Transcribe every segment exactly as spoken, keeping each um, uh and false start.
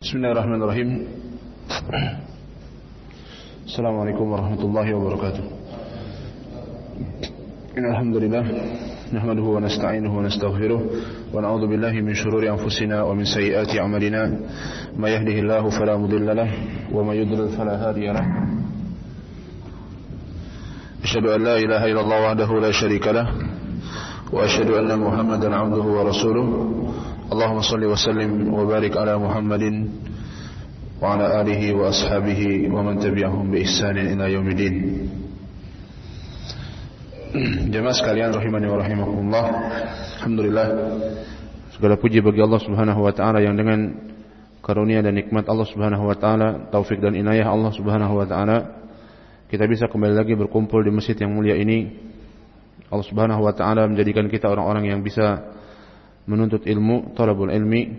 Bismillahirrahmanirrahim. Assalamualaikum warahmatullahi wabarakatuh. Innal hamdalillah nahmaduhu wa nasta'inuhu wa nastaghfiruh wa na'udzu billahi min shururi anfusina wa min sayyiati a'malina. May yahdihillahu fala mudilla lahu wa may yudlil fala hadiya lahu. Asyhadu an la ilaha illallah wahdahu la syarika lahu wa asyhadu anna Muhammadan 'abduhu wa rasuluh. Allahumma salli wa sallim wa barik ala Muhammadin wa ala alihi wa ashabihi wa man tabi'ahum bi ihsanin ila yaumiddin. Jemaah sekalian rahimani wa rahimakumullah. Alhamdulillah, segala puji bagi Allah Subhanahu wa taala yang dengan karunia dan nikmat Allah Subhanahu wa taala, taufik dan inayah Allah Subhanahu wa taala, kita bisa kembali lagi berkumpul di masjid yang mulia ini. Allah Subhanahu wa taala menjadikan kita orang-orang yang bisa menuntut ilmu, talabul ilmi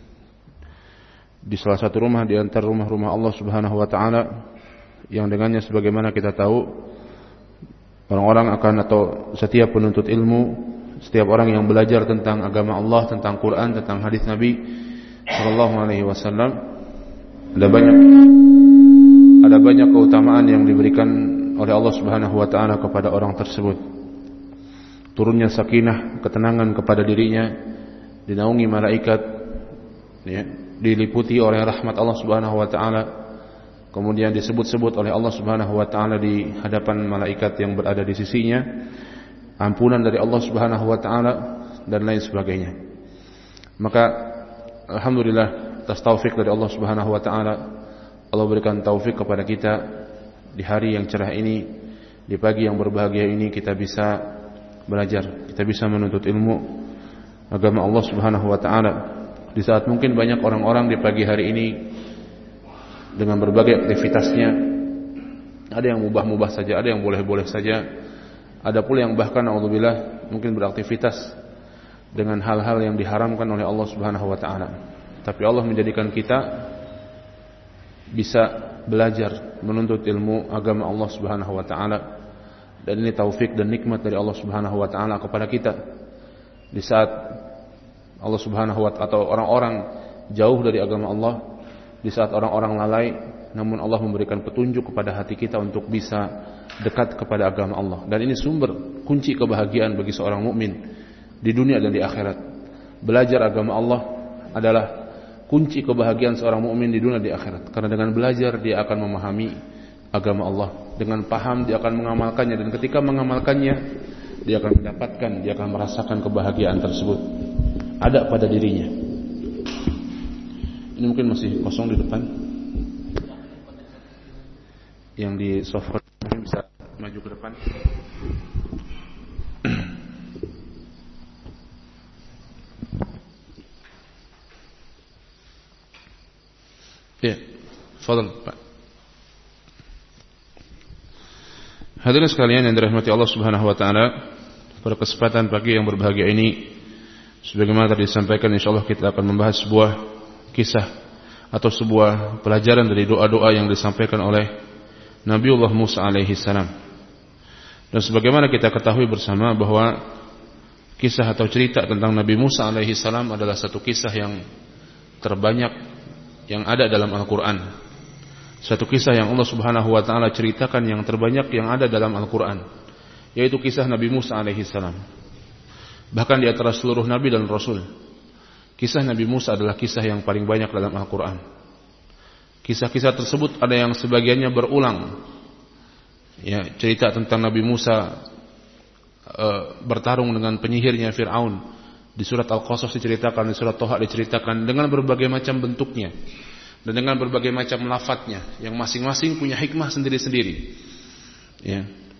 di salah satu rumah di antara rumah-rumah Allah Subhanahu wa taala, yang dengannya sebagaimana kita tahu orang-orang akan atau setiap penuntut ilmu, setiap orang yang belajar tentang agama Allah, tentang Quran, tentang hadis Nabi sallallahu alaihi wasallam, ada banyak ada banyak keutamaan yang diberikan oleh Allah Subhanahu wa taala kepada orang tersebut. Turunnya sakinah, ketenangan kepada dirinya, dinaungi malaikat, ya, diliputi oleh rahmat Allah Subhanahu wa taala, kemudian disebut-sebut oleh Allah Subhanahu wa taala di hadapan malaikat yang berada di sisinya, ampunan dari Allah Subhanahu wa taala dan lain sebagainya. Maka alhamdulillah atas taufik dari Allah Subhanahu wa taala, Allah berikan taufik kepada kita di hari yang cerah ini, di pagi yang berbahagia ini, kita bisa belajar, kita bisa menuntut ilmu agama Allah Subhanahu wa taala. Di saat mungkin banyak orang-orang di pagi hari ini dengan berbagai aktivitasnya, ada yang mubah-mubah saja, ada yang boleh-boleh saja, ada pula yang bahkan naudzubillah mungkin beraktivitas dengan hal-hal yang diharamkan oleh Allah Subhanahu wa taala. Tapi Allah menjadikan kita bisa belajar menuntut ilmu agama Allah Subhanahu wa taala, dan ini taufik dan nikmat dari Allah Subhanahu wa taala kepada kita. Di saat Allah Subhanahu wa taala atau orang-orang jauh dari agama Allah, di saat orang-orang lalai, namun Allah memberikan petunjuk kepada hati kita untuk bisa dekat kepada agama Allah. Dan ini sumber kunci kebahagiaan bagi seorang mukmin di dunia dan di akhirat. Belajar agama Allah adalah kunci kebahagiaan seorang mukmin di dunia dan di akhirat. Karena dengan belajar dia akan memahami agama Allah, dengan paham dia akan mengamalkannya, dan ketika mengamalkannya dia akan mendapatkan, dia akan merasakan kebahagiaan tersebut ada pada dirinya. Ini mungkin masih kosong di depan. Yang di software mungkin bisa maju ke depan. Ya, fadhal Pak. Hadirin sekalian yang dirahmati Allah Subhanahu wa taala, pada kesempatan pagi yang berbahagia ini, sebagaimana tadi disampaikan, insyaallah kita akan membahas sebuah kisah atau sebuah pelajaran dari doa-doa yang disampaikan oleh Nabiullah Musa alaihi salam. Dan sebagaimana kita ketahui bersama bahwa kisah atau cerita tentang Nabi Musa alaihi salam adalah satu kisah yang terbanyak yang ada dalam Al-Qur'an. Satu kisah yang Allah Subhanahu wa taala ceritakan yang terbanyak yang ada dalam Al-Qur'an, yaitu kisah Nabi Musa alaihi salam. Bahkan di antara seluruh nabi dan rasul, kisah Nabi Musa adalah kisah yang paling banyak dalam Al-Qur'an. Kisah-kisah tersebut ada yang sebagiannya berulang. Ya, cerita tentang Nabi Musa e, bertarung dengan penyihirnya Fir'aun di surat Al-Qasas diceritakan, di surat Toha diceritakan dengan berbagai macam bentuknya dan dengan berbagai macam lafadznya yang masing-masing punya hikmah sendiri-sendiri. Ya.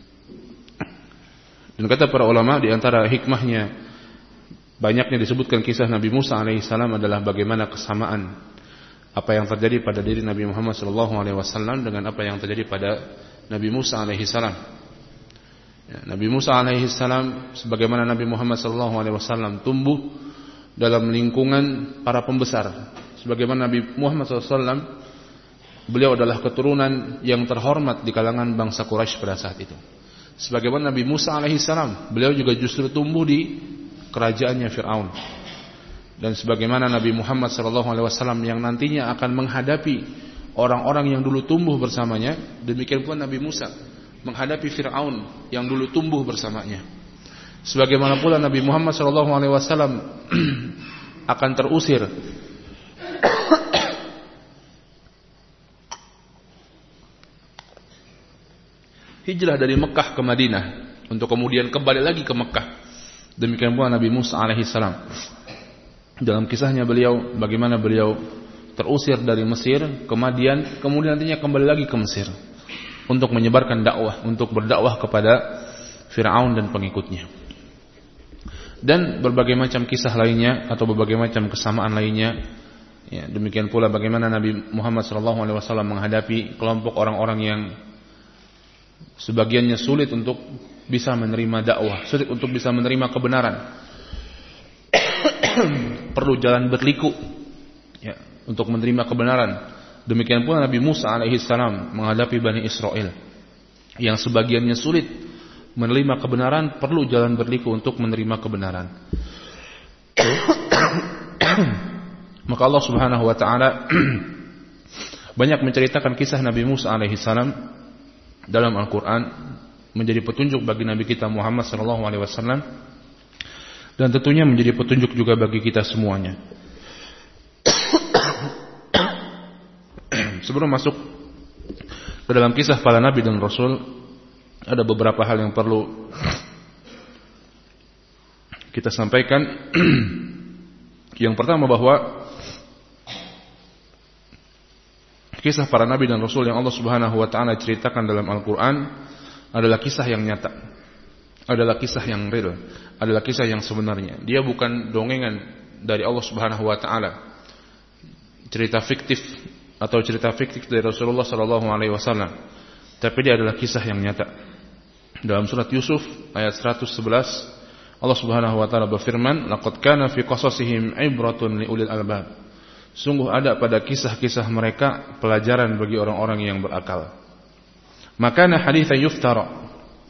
Dan kata para ulama, di antara hikmahnya banyaknya disebutkan kisah Nabi Musa alaihissalam adalah bagaimana kesamaan apa yang terjadi pada diri Nabi Muhammad sallallahu alaihi wasallam dengan apa yang terjadi pada Nabi Musa alaihissalam. Ya, Nabi Musa alaihissalam sebagaimana Nabi Muhammad sallallahu alaihi wasallam tumbuh dalam lingkungan para pembesar. Sebagaimana Nabi Muhammad sallallahu alaihi wasallam, beliau adalah keturunan yang terhormat di kalangan bangsa Quraisy pada saat itu. Sebagaimana Nabi Musa alaihissalam, beliau juga justru tumbuh di kerajaannya Fir'aun. Dan sebagaimana Nabi Muhammad sallallahu alaihi wasallam yang nantinya akan menghadapi orang-orang yang dulu tumbuh bersamanya, demikian pula Nabi Musa menghadapi Fir'aun yang dulu tumbuh bersamanya. Sebagaimana pula Nabi Muhammad sallallahu alaihi wasallam akan terusir hijrah dari Mekah ke Madinah untuk kemudian kembali lagi ke Mekah. Demikian pula Nabi Musa alaihi salam. Dalam kisahnya beliau bagaimana beliau terusir dari Mesir ke Madian, kemudian nantinya kembali lagi ke Mesir untuk menyebarkan dakwah, untuk berdakwah kepada Fir'aun dan pengikutnya. Dan berbagai macam kisah lainnya atau berbagai macam kesamaan lainnya. Ya, demikian pula bagaimana Nabi Muhammad sallallahu alaihi wasallam menghadapi kelompok orang-orang yang sebagiannya sulit untuk bisa menerima dakwah, sulit untuk bisa menerima kebenaran. Perlu jalan berliku ya, untuk menerima kebenaran. Demikian pula Nabi Musa alaihi salam menghadapi Bani Israel yang sebagiannya sulit menerima kebenaran, perlu jalan berliku untuk menerima kebenaran. Maka Allah Subhanahu wa taala banyak menceritakan kisah Nabi Musa alaihi salam dalam Al-Qur'an menjadi petunjuk bagi Nabi kita Muhammad sallallahu alaihi wasallam dan tentunya menjadi petunjuk juga bagi kita semuanya. Sebelum masuk ke dalam kisah para nabi dan rasul, ada beberapa hal yang perlu kita sampaikan. Yang pertama bahwa kisah para nabi dan rasul yang Allah Subhanahu wa taala ceritakan dalam Al-Qur'an adalah kisah yang nyata, adalah kisah yang real, adalah kisah yang sebenarnya. Dia bukan dongengan dari Allah Subhanahu wa taala, cerita fiktif atau cerita fiktif dari Rasulullah sallallahu alaihi wasallam, tapi dia adalah kisah yang nyata. Dalam surat Yusuf ayat seratus sebelas, Allah Subhanahu wa taala berfirman, "Laqad kana fi qasasihim ibratun liulil albab." Sungguh ada pada kisah-kisah mereka pelajaran bagi orang-orang yang berakal. Makana haditsan yuftara.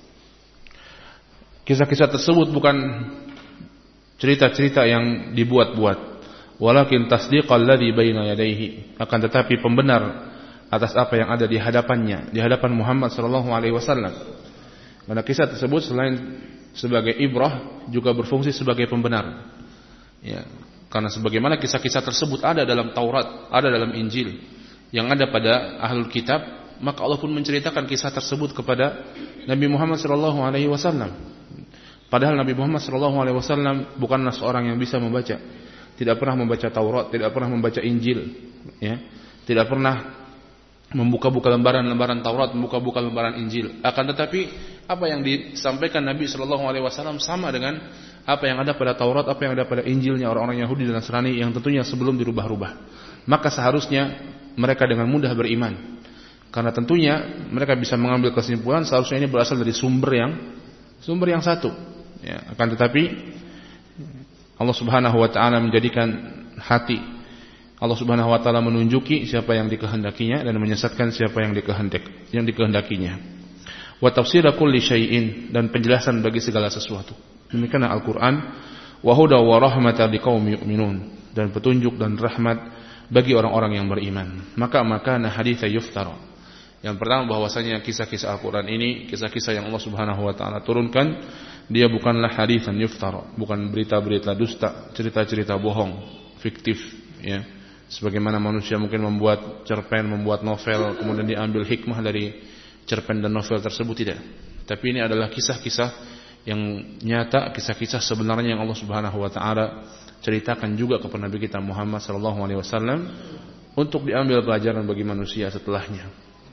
Kisah-kisah tersebut bukan cerita-cerita yang dibuat-buat, walakin tasdiqal ladzi baina yadayhi, akan tetapi pembenar atas apa yang ada di hadapannya, di hadapan Muhammad sallallahu alaihi wasallam. Karena kisah tersebut selain sebagai ibrah juga berfungsi sebagai pembenar. Ya, karena sebagaimana kisah-kisah tersebut ada dalam Taurat, ada dalam Injil, yang ada pada ahlul kitab, maka Allah pun menceritakan kisah tersebut kepada Nabi Muhammad sallallahu alaihi wasallam. Padahal Nabi Muhammad sallallahu alaihi wasallam bukanlah seorang yang bisa membaca, tidak pernah membaca Taurat, tidak pernah membaca Injil, ya, tidak pernah membuka-buka lembaran-lembaran Taurat, membuka-buka lembaran Injil. Akan tetapi apa yang disampaikan Nabi sallallahu alaihi wasallam sama dengan apa yang ada pada Taurat, apa yang ada pada Injilnya orang-orang Yahudi dan Nasrani yang tentunya sebelum dirubah-rubah. Maka seharusnya mereka dengan mudah beriman, karena tentunya mereka bisa mengambil kesimpulan seharusnya ini berasal dari sumber yang sumber yang satu. Ya, akan tetapi Allah Subhanahu wa taala menjadikan hati, Allah Subhanahu wa taala menunjuki siapa yang dikehendakinya dan menyesatkan siapa yang dikehendak yang dikehendakinya. Wa tafsira kulli syai'in, dan penjelasan bagi segala sesuatu. Demikianlah Al-Qur'an, wa huda wa rahmatan liqaumin yu'minun, dan petunjuk dan rahmat bagi orang-orang yang beriman. Maka makana haditsa yuftara. Yang pertama bahwasanya kisah-kisah Al-Qur'an ini kisah-kisah yang Allah Subhanahu wa taala turunkan, dia bukanlah haditsan yuftara, bukan berita-berita dusta, cerita-cerita bohong, fiktif, ya. Sebagaimana manusia mungkin membuat cerpen, membuat novel, kemudian diambil hikmah dari cerpen dan novel tersebut, tidak. Tapi ini adalah kisah-kisah yang nyata, kisah-kisah sebenarnya yang Allah Subhanahu wa taala ceritakan juga kepada Nabi kita Muhammad sallallahu alaihi wasallam untuk diambil pelajaran bagi manusia setelahnya.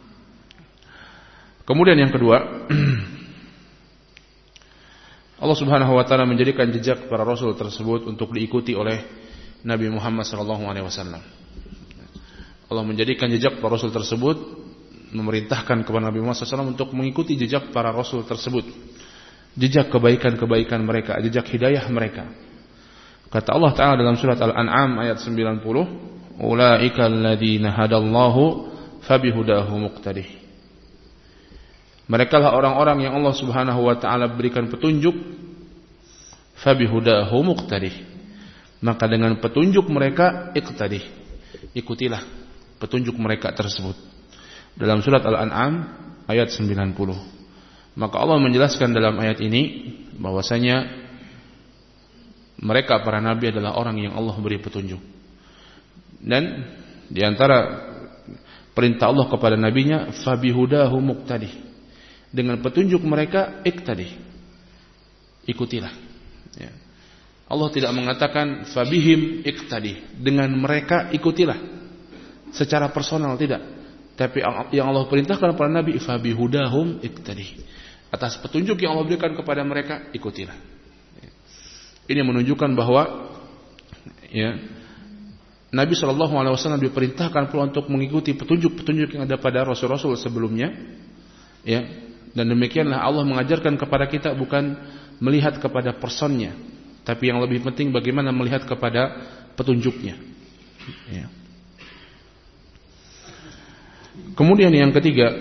Kemudian yang kedua, Allah Subhanahu wa taala menjadikan jejak para rasul tersebut untuk diikuti oleh Nabi Muhammad sallallahu alaihi wasallam. Allah menjadikan jejak para rasul tersebut, memerintahkan kepada Nabi Muhammad sallallahu alaihi wasallam untuk mengikuti jejak para rasul tersebut. Jejak kebaikan-kebaikan mereka, jejak hidayah mereka. Kata Allah Ta'ala dalam surat Al-An'am ayat sembilan puluh, "Ulaika alladzina hadallahu fabihudahu muqtadih." Mereka lah orang-orang yang Allah Subhanahu wa taala berikan petunjuk, fabihudahu muqtadih. maka dengan petunjuk mereka iqtadih, ikutilah petunjuk mereka tersebut. Dalam surat Al-An'am ayat sembilan puluh. Maka Allah menjelaskan dalam ayat ini bahwasanya mereka para nabi adalah orang yang Allah beri petunjuk. Dan di antara perintah Allah kepada nabinya, fabihudahu muqtadih, dengan petunjuk mereka iqtadih, ikutilah. Ya. Allah tidak mengatakan fabihim iqtadih, dengan mereka ikutilah secara personal, tidak. Tapi yang Allah perintahkan kepada nabi, fabihudahum iqtadih, atas petunjuk yang Allah berikan kepada mereka ikutilah. Ya. Ini menunjukkan bahwa ya, Nabi shallallahu alaihi wasallam diperintahkan pula untuk mengikuti petunjuk-petunjuk yang ada pada Rasul-Rasul sebelumnya, ya. Dan demikianlah Allah mengajarkan kepada kita bukan melihat kepada personnya, tapi yang lebih penting bagaimana melihat kepada petunjuknya. Ya. Kemudian yang ketiga,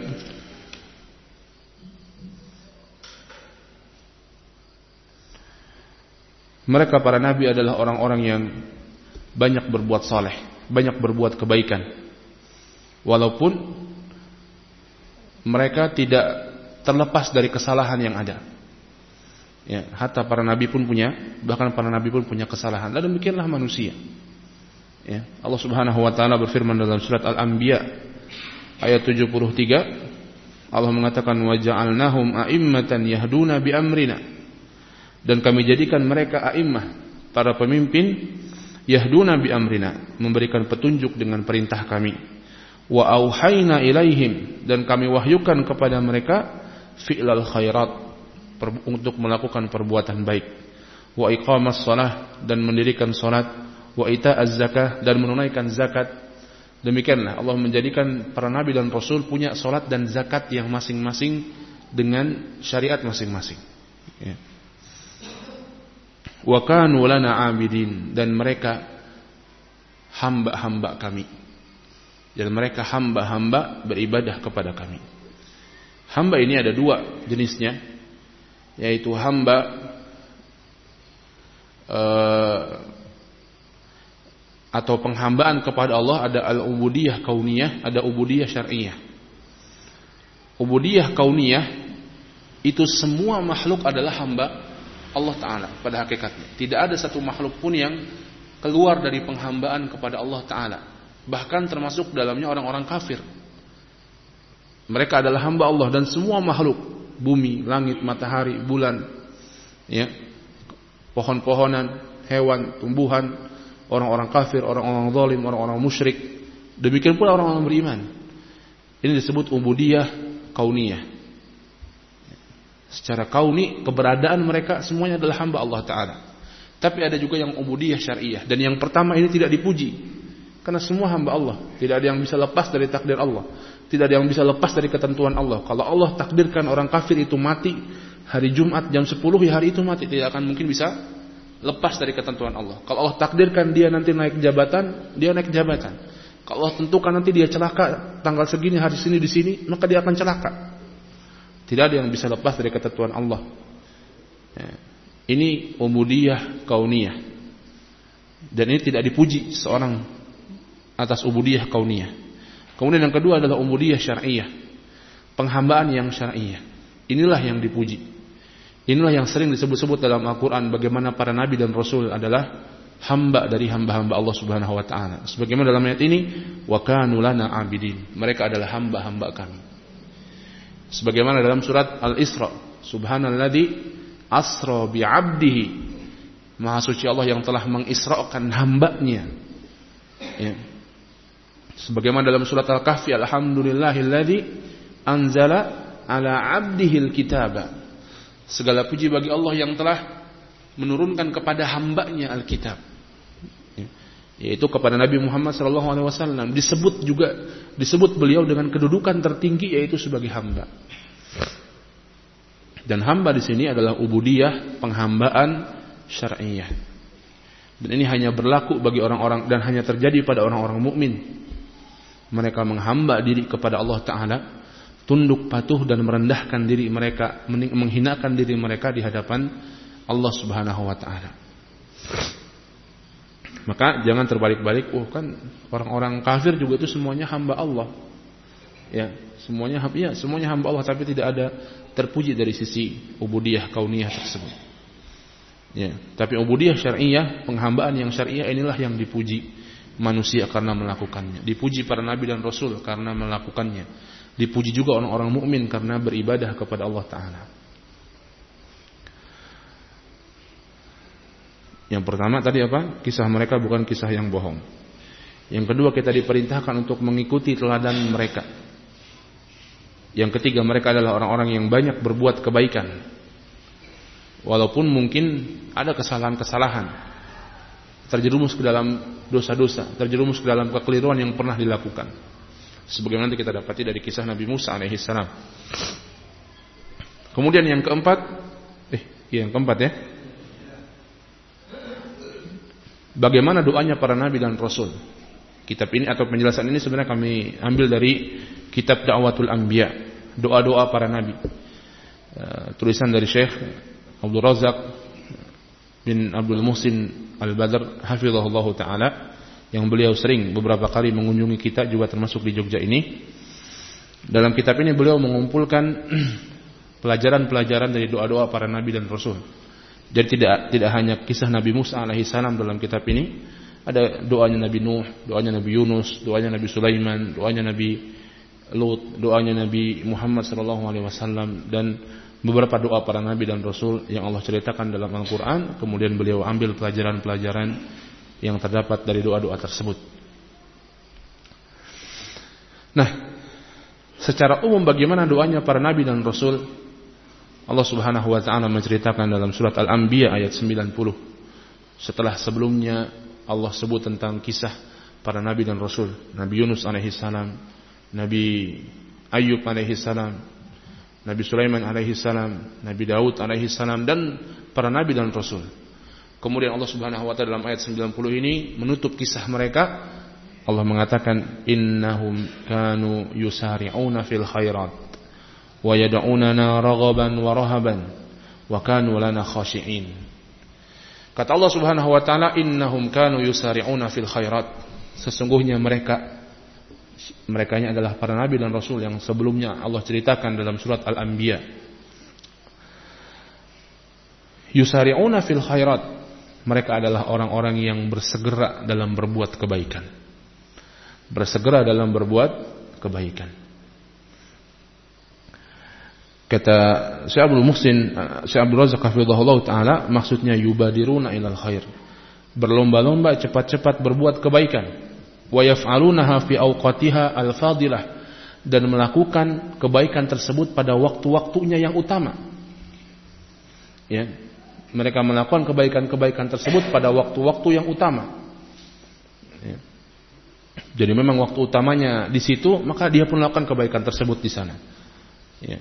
mereka para nabi adalah orang-orang yang banyak berbuat saleh, banyak berbuat kebaikan, walaupun mereka tidak terlepas dari kesalahan yang ada. Ya, hatta para nabi pun punya, bahkan para nabi pun punya kesalahan. Dan demikianlah manusia. Ya, Allah Subhanahu wa taala berfirman dalam surat Al-Anbiya ayat tujuh puluh tiga, Allah mengatakan wa ja'alnahum a'immatan yahduna bi amrina, dan kami jadikan mereka a'immah, para pemimpin, yahduna bi amrina, memberikan petunjuk dengan perintah kami. Wa auhayna ilaihim, dan kami wahyukan kepada mereka fi'lal khairat, untuk melakukan perbuatan baik. Wa iqamas shalah, dan mendirikan salat. Wa ita'az zakah, dan menunaikan zakat. Demikianlah Allah menjadikan para nabi dan rasul punya salat dan zakat yang masing-masing dengan syariat masing-masing. Ya. Wa kanu lana abidin, dan mereka hamba-hamba kami, dan mereka hamba-hamba beribadah kepada kami. Hamba ini ada dua jenisnya, yaitu hamba uh, atau penghambaan kepada Allah. Ada al-ubudiyah kauniyah, ada ubudiyah syar'iyah. Ubudiyah kauniyah itu semua makhluk adalah hamba Allah Ta'ala pada hakikatnya. Tidak ada satu makhluk pun yang keluar dari penghambaan kepada Allah Ta'ala, bahkan termasuk dalamnya orang-orang kafir. Mereka adalah hamba Allah, dan semua makhluk, bumi, langit, matahari, bulan, ya, pohon-pohonan, hewan, tumbuhan, orang-orang kafir, orang-orang zalim, orang-orang musyrik, demikian pula orang-orang beriman. Ini disebut ubudiyah kauniyah. Secara kauni, keberadaan mereka semuanya adalah hamba Allah Ta'ala. Tapi ada juga yang ubudiyah syariah. Dan yang pertama ini tidak dipuji, karena semua hamba Allah. Tidak ada yang bisa lepas dari takdir Allah. Tidak ada yang bisa lepas dari ketentuan Allah. Kalau Allah takdirkan orang kafir itu mati hari Jumat jam sepuluh, ya hari itu mati. Tidak akan mungkin bisa lepas dari ketentuan Allah. Kalau Allah takdirkan dia nanti naik jabatan, dia naik jabatan. Kalau Allah tentukan nanti dia celaka tanggal segini, hari sini, di sini, maka dia akan celaka. Tidak ada yang bisa lepas dari ketentuan Allah. Ya. Ini ubudiyah kauniyah. Dan ini tidak dipuji seorang atas ubudiyah kauniyah. Kemudian yang kedua adalah ubudiyah syar'iyah, penghambaan yang syar'iyah. Inilah yang dipuji. Inilah yang sering disebut-sebut dalam Al-Quran, bagaimana para nabi dan rasul adalah hamba dari hamba-hamba Allah Subhanahu wa ta'ala. Sebagaimana dalam ayat ini, wa kanu lana abidin, mereka adalah hamba-hamba kami. Sebagaimana dalam surat Al-Isra, subhanalladzi asra bi'abdihi, maha suci Allah yang telah mengisrakan hambanya. Ya. Sebagaimana dalam surat Al-Kahfi, alhamdulillahilladzi anzala ala abdihil kitaba, segala puji bagi Allah yang telah menurunkan kepada hambanya Alkitab, ya. Yaitu kepada Nabi Muhammad sallallahu alaihi wasallam. Disebut juga, disebut beliau dengan kedudukan tertinggi, yaitu sebagai hamba. Dan hamba di sini adalah ubudiyah, penghambaan syar'iyah. Dan ini hanya berlaku bagi orang-orang, dan hanya terjadi pada orang-orang mukmin. Mereka menghamba diri kepada Allah Ta'ala, tunduk patuh dan merendahkan diri mereka, menghinakan diri mereka di hadapan Allah Subhanahu wa Ta'ala. Maka jangan terbalik-balik, oh kan orang-orang kafir juga itu semuanya hamba Allah. Ya, semuanya ya, semuanya hamba Allah, tapi tidak ada terpuji dari sisi ubudiyah kauniyah tersebut. Ya, tapi ubudiyah syar'iyah, penghambaan yang syar'iyah inilah yang dipuji manusia karena melakukannya. Dipuji para nabi dan rasul karena melakukannya. Dipuji juga orang-orang mukmin karena beribadah kepada Allah Ta'ala. Yang pertama tadi apa? Kisah mereka bukan kisah yang bohong. Yang kedua, kita diperintahkan untuk mengikuti teladan mereka. Yang ketiga, mereka adalah orang-orang yang banyak berbuat kebaikan. Walaupun mungkin ada kesalahan-kesalahan, terjerumus ke dalam dosa-dosa, terjerumus ke dalam kekeliruan yang pernah dilakukan. Sebagaimana nanti kita dapati dari kisah Nabi Musa alaihissalam. Kemudian yang keempat, eh, yang keempat ya. Bagaimana doanya para nabi dan rasul? Kitab ini atau penjelasan ini sebenarnya kami ambil dari kitab Da'watul Anbiya, doa-doa para nabi. Uh, tulisan dari Syekh Abdul Razak bin Abdul Muhsin Al-Badr hafizahullah taala, yang beliau sering beberapa kali mengunjungi kita juga termasuk di Jogja ini. Dalam kitab ini beliau mengumpulkan pelajaran-pelajaran dari doa-doa para nabi dan rasul. Jadi tidak tidak hanya kisah Nabi Musa alaihissalam dalam kitab ini, ada doanya Nabi Nuh, doanya Nabi Yunus, doanya Nabi Sulaiman, doanya Nabi Lut, doanya Nabi Muhammad sallallahu alaihi wasallam, dan beberapa doa para nabi dan rasul yang Allah ceritakan dalam Al-Qur'an. Kemudian beliau ambil pelajaran-pelajaran yang terdapat dari doa-doa tersebut. Nah, secara umum bagaimana doanya para nabi dan rasul? Allah Subhanahu wa taala menceritakan dalam surat Al-Anbiya ayat sembilan puluh. Setelah sebelumnya Allah sebut tentang kisah para nabi dan rasul, Nabi Yunus alaihi salam, Nabi Ayyub alaihi salam, Nabi Sulaiman alaihi salam, Nabi Daud alaihi salam, dan para nabi dan rasul. Kemudian Allah Subhanahu wa taala dalam ayat sembilan puluh ini menutup kisah mereka. Allah mengatakan, innahum kanu yusari'una fil khairat wa yad'unana raghaban wa rahaban wa kanu lana khashi'in. Kata Allah Subhanahu wa taala, innahum kanu yusari'una fil khairat. Sesungguhnya mereka mereka ini adalah para nabi dan rasul yang sebelumnya Allah ceritakan dalam surat Al-Anbiya. Yusari'una fil khairat. Mereka adalah orang-orang yang bersegera dalam berbuat kebaikan. Bersegera dalam berbuat kebaikan. Kata Syekh Abdul Muhsin, Syekh Abdul Razak hafizahullah taala, maksudnya yubadiruna ilal khair. Berlomba-lomba cepat-cepat berbuat kebaikan. Wa yaf'alunaha fi awqatiha al-fadilah, dan melakukan kebaikan tersebut pada waktu-waktunya yang utama. Ya, mereka melakukan kebaikan-kebaikan tersebut pada waktu-waktu yang utama. Ya. Jadi memang waktu utamanya di situ, maka dia pun melakukan kebaikan tersebut di sana. Ya.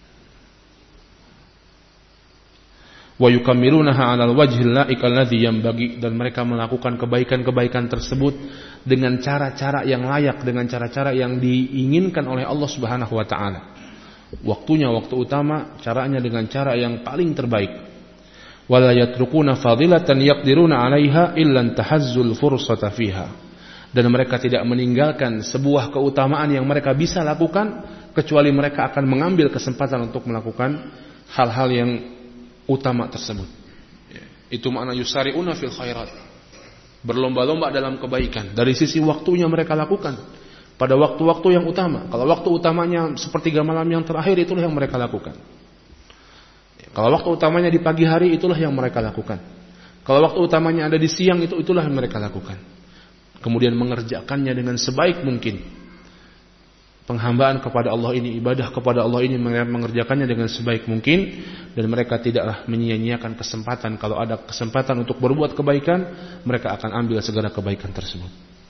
Wa yukammilunaha 'alal wajhil la'iq alladhi yanbaghi, dan mereka melakukan kebaikan-kebaikan tersebut dengan cara-cara yang layak, dengan cara-cara yang diinginkan oleh Allah Subhanahu wa taala. Waktunya waktu utama, caranya dengan cara yang paling terbaik. Wala yatrukuna fadilatan yaqdiruna 'alaiha illa tahazzul fursata fiha. Dan mereka tidak meninggalkan sebuah keutamaan yang mereka bisa lakukan kecuali mereka akan mengambil kesempatan untuk melakukan hal-hal yang utama tersebut. Itu makna yusari'una fil khairat. Berlomba-lomba dalam kebaikan. Dari sisi waktunya mereka lakukan pada waktu-waktu yang utama. Kalau waktu utamanya sepertiga malam yang terakhir, itulah yang mereka lakukan. Kalau waktu utamanya di pagi hari, itulah yang mereka lakukan. Kalau waktu utamanya ada di siang, itu itulah yang mereka lakukan. Kemudian mengerjakannya dengan sebaik mungkin. Penghambaan kepada Allah ini, ibadah kepada Allah ini, mengerjakannya dengan sebaik mungkin, dan mereka tidaklah menyia-nyiakan kesempatan. Kalau ada kesempatan untuk berbuat kebaikan, mereka akan ambil segala kebaikan tersebut.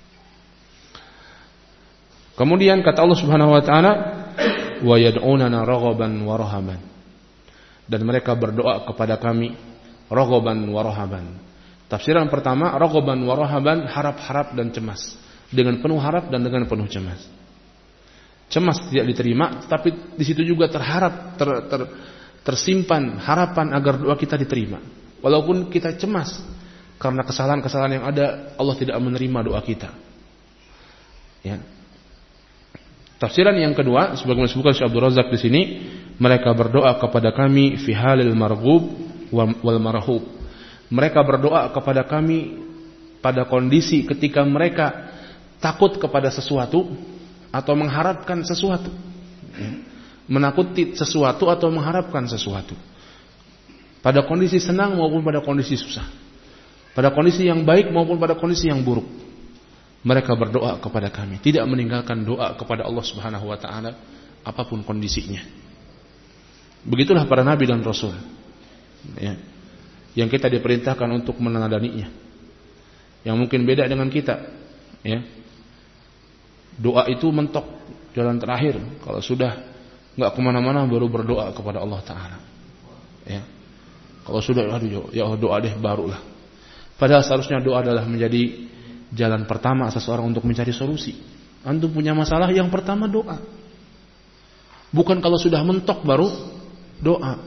Kemudian kata Allah Subhanahu wa taala, wa yad'unana raghaban wa rahaban, dan mereka berdoa kepada kami raghaban wa rahaban. Tafsiran pertama, raghaban wa rahaban, harap-harap dan cemas, dengan penuh harap dan dengan penuh cemas. Cemas tidak diterima, tapi di situ juga terharap, ter, ter, tersimpan harapan agar doa kita diterima. Walaupun kita cemas, karena kesalahan-kesalahan yang ada Allah tidak menerima doa kita. Ya. Tafsiran yang kedua sebagaimana disebutkan Syekh Abdul Razak di sini, mereka berdoa kepada kami fi halil marghub wal marhub. Mereka berdoa kepada kami pada kondisi ketika mereka takut kepada sesuatu atau mengharapkan sesuatu. Ya. Menakuti sesuatu atau mengharapkan sesuatu. Pada kondisi senang maupun pada kondisi susah. Pada kondisi yang baik maupun pada kondisi yang buruk. Mereka berdoa kepada kami, tidak meninggalkan doa kepada Allah Subhanahu wa taala apapun kondisinya. Begitulah para nabi dan rasul. Ya. Yang kita diperintahkan untuk meneladaninya. Yang mungkin beda dengan kita, ya. Doa itu mentok jalan terakhir. Kalau sudah enggak kemana-mana baru berdoa kepada Allah taala. Ya. Kalau sudah aduh ya Allah doa deh barulah. Padahal seharusnya doa adalah menjadi jalan pertama seseorang untuk mencari solusi. Antum punya masalah, yang pertama doa. Bukan kalau sudah mentok baru doa.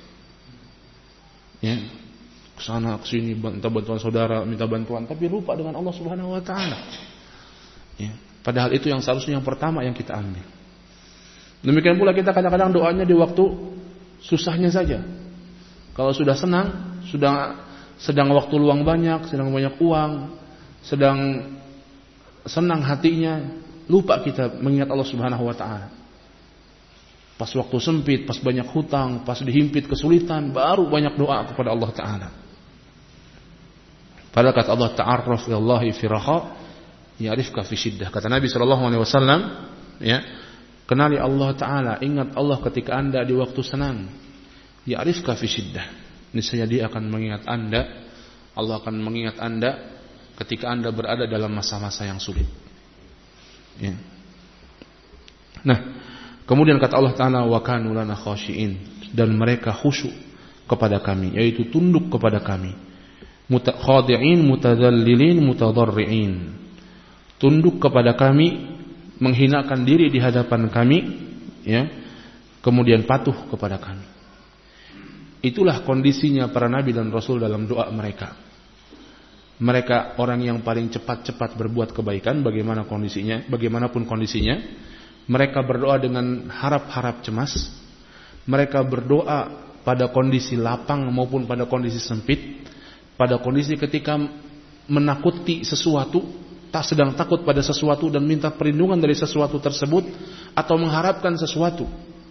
Ya. Kesana kesini minta bantuan saudara, minta bantuan, tapi lupa dengan Allah Subhanahu wa taala. Ya. Padahal itu yang seharusnya yang pertama yang kita ambil. Demikian pula kita kadang-kadang doanya di waktu susahnya saja. Kalau sudah senang, sudah sedang waktu luang banyak, sedang banyak uang, sedang senang hatinya, lupa kita mengingat Allah Subhanahu wa taala. Pas waktu sempit, pas banyak hutang, pas dihimpit kesulitan, baru banyak doa kepada Allah taala. Padahal kata Allah, ta'arraf ilallahi fi raha ya'rifka fi syiddah. Kata Nabi sallallahu alaihi wasallam, ya, kenali Allah taala, ingat Allah ketika Anda di waktu senang. Ya'rifka fi syiddah. Niscaya Dia akan mengingat Anda, Allah akan mengingat Anda ketika Anda berada dalam masa-masa yang sulit. Ya. Nah, kemudian kata Allah Ta'ala, wa kanu lana khashi'in, dan mereka khusyuk kepada kami, yaitu tunduk kepada kami. Khadi'in, mutadzallilin, mutadarri'in. Tunduk kepada kami, menghinakan diri di hadapan kami, ya. Kemudian patuh kepada kami. Itulah kondisinya para nabi dan rasul dalam doa mereka. Mereka orang yang paling cepat-cepat berbuat kebaikan, bagaimana kondisinya, bagaimanapun kondisinya. Mereka berdoa dengan harap-harap cemas. Mereka berdoa pada kondisi lapang maupun pada kondisi sempit. Pada kondisi ketika menakuti sesuatu, tak sedang takut pada sesuatu dan minta perlindungan dari sesuatu tersebut, atau mengharapkan sesuatu.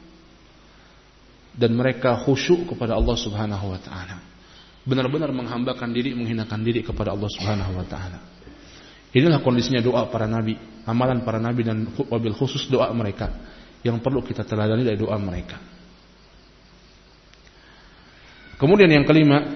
Dan mereka khusyuk kepada Allah Subhanahu wa taala. Benar-benar menghambakan diri, menghinakan diri kepada Allah Subhanahu wa taala. Inilah kondisinya doa para nabi, amalan para nabi, dan wabil khusus doa mereka yang perlu kita teladani dari doa mereka. Kemudian yang kelima,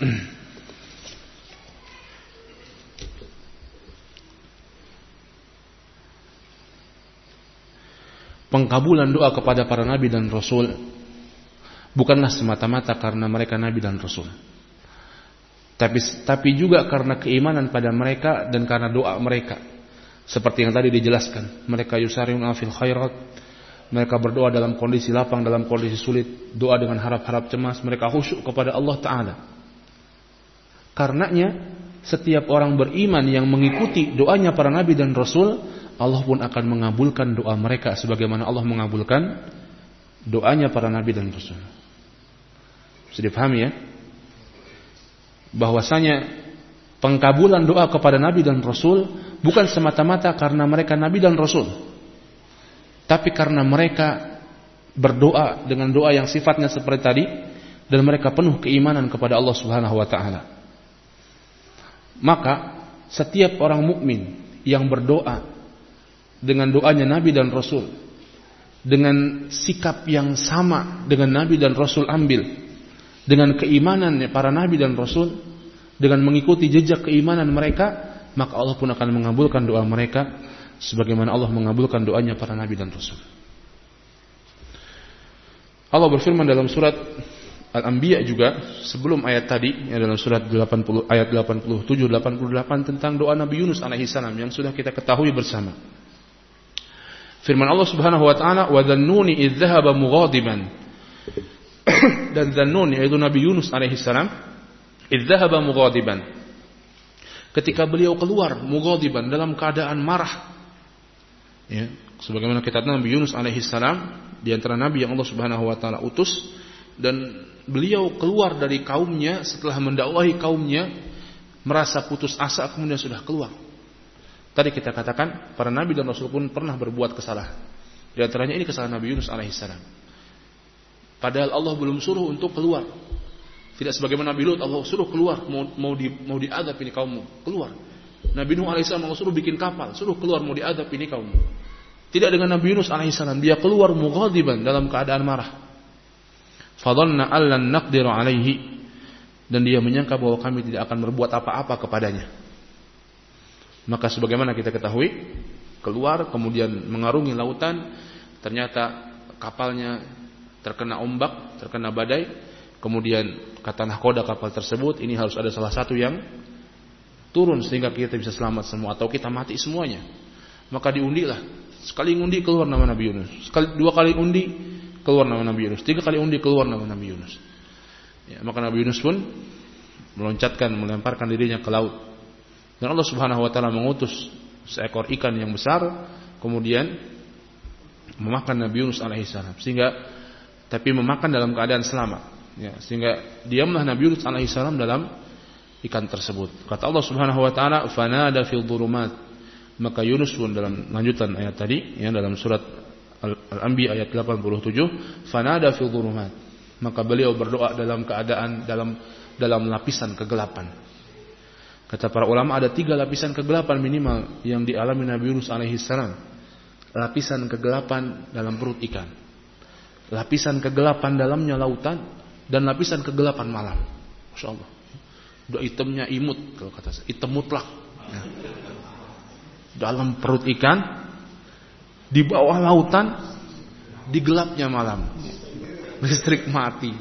pengkabulan doa kepada para nabi dan rasul bukanlah semata-mata karena mereka nabi dan rasul, tapi tapi juga karena keimanan pada mereka dan karena doa mereka. Seperti yang tadi dijelaskan, mereka yusari'una fil khairat, mereka berdoa dalam kondisi lapang, dalam kondisi sulit, doa dengan harap-harap cemas, mereka khusyuk kepada Allah taala. Karenanya setiap orang beriman yang mengikuti doanya para nabi dan rasul, Allah pun akan mengabulkan doa mereka sebagaimana Allah mengabulkan doanya para nabi dan rasul. Bisa dipahami ya? Bahwasanya pengkabulan doa kepada nabi dan rasul bukan semata-mata karena mereka nabi dan rasul, tapi karena mereka berdoa dengan doa yang sifatnya seperti tadi, dan mereka penuh keimanan kepada Allah Subhanahu wa taala. Maka setiap orang mukmin yang berdoa dengan doanya nabi dan rasul, dengan sikap yang sama dengan nabi dan rasul ambil, dengan keimanan para nabi dan rasul, dengan mengikuti jejak keimanan mereka, maka Allah pun akan mengabulkan doa mereka sebagaimana Allah mengabulkan doanya para nabi dan rasul. Allah berfirman dalam surat Al-Anbiya juga sebelum ayat tadi, dalam surat delapan puluh, ayat delapan puluh tujuh delapan puluh delapan tentang doa Nabi Yunus alaihi salam yang sudah kita ketahui bersama. Firman Allah Subhanahu wa taala, "Wa dhannuni idz dhahaba mughadiban." Dan Dhannun, yaitu Nabi Yunus alaihi salam, idz dhahaba mughadiban, ketika beliau keluar mughadiban dalam keadaan marah, ya, sebagaimana kita tahu Nabi Yunus alaihi salam di antara nabi yang Allah Subhanahu wa taala utus, dan beliau keluar dari kaumnya setelah mendakwahi kaumnya, merasa putus asa, kemudian sudah keluar. Tadi kita katakan para nabi dan rasul pun pernah berbuat kesalahan. Di antaranya ini kesalahan Nabi Yunus alaihi salam. Padahal Allah belum suruh untuk keluar. Tidak sebagaimana Nabi Lut, Allah suruh keluar, mau mau di mau diadab ini kaummu, keluar. Nabi Nuh alaihissalam Allah suruh bikin kapal, suruh keluar, mau diadab ini kaummu. Tidak dengan Nabi Yunus alaihissalam, dia keluar mughadiban dalam keadaan marah. Fadhanna allan naqdiru alaihi, dan dia menyangka bahwa kami tidak akan berbuat apa-apa kepadanya. Maka sebagaimana kita ketahui, keluar kemudian mengarungi lautan, ternyata kapalnya terkena ombak, terkena badai. Kemudian kata nahkoda kapal tersebut, ini harus ada salah satu yang turun sehingga kita bisa selamat semua, atau kita mati semuanya. Maka diundilah. Sekali undi keluar nama Nabi Yunus. Sekali dua kali undi keluar nama Nabi Yunus. Tiga kali undi keluar nama Nabi Yunus. Ya, maka Nabi Yunus pun meloncatkan, melemparkan dirinya ke laut. Dan Allah Subhanahu wa taala mengutus seekor ikan yang besar, kemudian memakan Nabi Yunus alaihi salam, sehingga tapi memakan dalam keadaan selamat. Ya, sehingga diamlah Nabi Yunus alaihi salam dalam ikan tersebut. Kata Allah Subhanahu wa taala, "Fanada fil dhulumat." Maka Yunus pun dalam lanjutan ayat tadi, ya, dalam surat Al-Anbiya ayat delapan puluh tujuh, "Fanada fil dhulumat." Maka beliau berdoa dalam keadaan dalam dalam lapisan kegelapan. Kata para ulama ada tiga lapisan kegelapan minimal yang dialami Nabi Yunus alaihi salam. Lapisan kegelapan dalam perut ikan, lapisan kegelapan dalamnya lautan, dan lapisan kegelapan malam. Masya Allah. Udah hitamnya imut, kalau kata saya, hitam mutlak. Ya. Dalam perut ikan, di bawah lautan, di gelapnya malam. Listrik mati.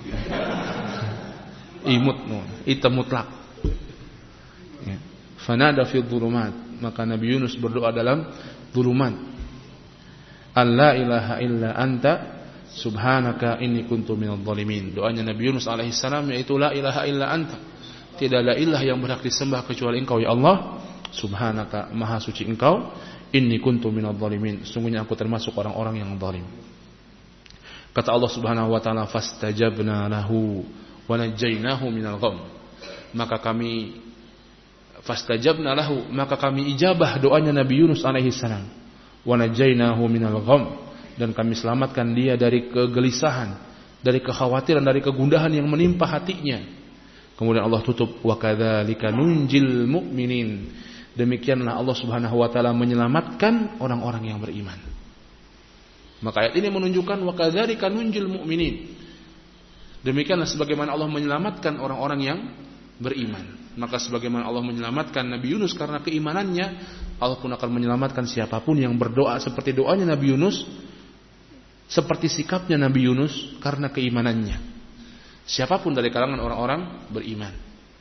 Imut, hitam mutlak. Ya. Fanada fi dhulumat. Maka Nabi Yunus berdoa dalam dhulumat. Alla ilaha illa anta subhanaka inni kuntu minadh dhalimin. Doanya Nabi Yunus alaihi salam yaitu la ilaha illa anta. Tidak ada ilah yang berhak disembah kecuali Engkau ya Allah. Subhanaka, maha suci Engkau. Inni kuntu minadh dhalimin. Sungguhnya aku termasuk orang-orang yang zalim. Kata Allah Subhanahu wa taala, fastajabna lahu wa najjaynahu minal gham. Maka kami fastajabna lahu, maka kami ijabah doanya Nabi Yunus alaihi salam. Wa najjaynahu minal gham, dan kami selamatkan dia dari kegelisahan, dari kekhawatiran, dari kegundahan yang menimpa hatinya. Kemudian Allah tutup, wa kadzalika nunjil mu'minin. Demikianlah Allah Subhanahu wa taala menyelamatkan orang-orang yang beriman. Maka ayat ini menunjukkan wa kadzalika nunjil mu'minin. Demikianlah sebagaimana Allah menyelamatkan orang-orang yang beriman. Maka sebagaimana Allah menyelamatkan Nabi Yunus karena keimanannya, Allah pun akan menyelamatkan siapapun yang berdoa seperti doanya Nabi Yunus, seperti sikapnya Nabi Yunus karena keimanannya. Siapapun dari kalangan orang-orang beriman.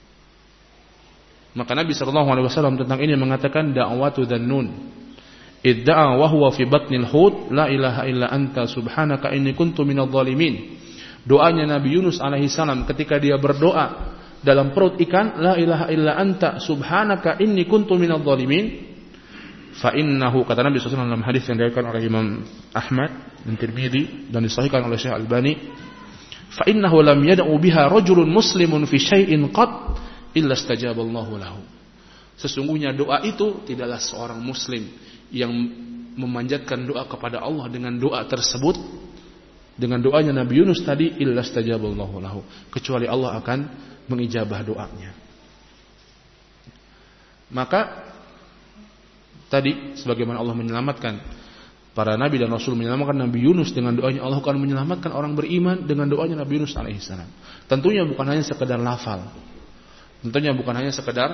Maka Nabi sallallahu alaihi wasallam tentang ini mengatakan da'watu dzannun idda'a wa huwa fi batnil hut la ilaha illa anta subhanaka inni kuntu minadh dhalimin. Doanya Nabi Yunus alaihi salam ketika dia berdoa dalam perut ikan, la ilaha illa anta subhanaka inni kuntu minadh dhalimin. Fa innahu, kata Nabi sallallahu alaihi wasallam dalam hadis yang diriwayatkan oleh Imam Ahmad dan Tirmidzi dan disahihkan oleh Syekh Albani, fa innahu lam yad'u biha rajulun muslimun fi syai'in qat illa istajaba Allahu lahu. Sesungguhnya doa itu tidaklah seorang muslim yang memanjatkan doa kepada Allah dengan doa tersebut, dengan doanya Nabi Yunus tadi, illa istajaba Allahu lahu, kecuali Allah akan mengijabah doanya. Maka tadi sebagaimana Allah menyelamatkan para nabi dan rasul, menyelamatkan Nabi Yunus dengan doanya, Allah akan menyelamatkan orang beriman dengan doanya Nabi Yunus alaihi salam. Tentunya bukan hanya sekedar lafal. Tentunya bukan hanya sekedar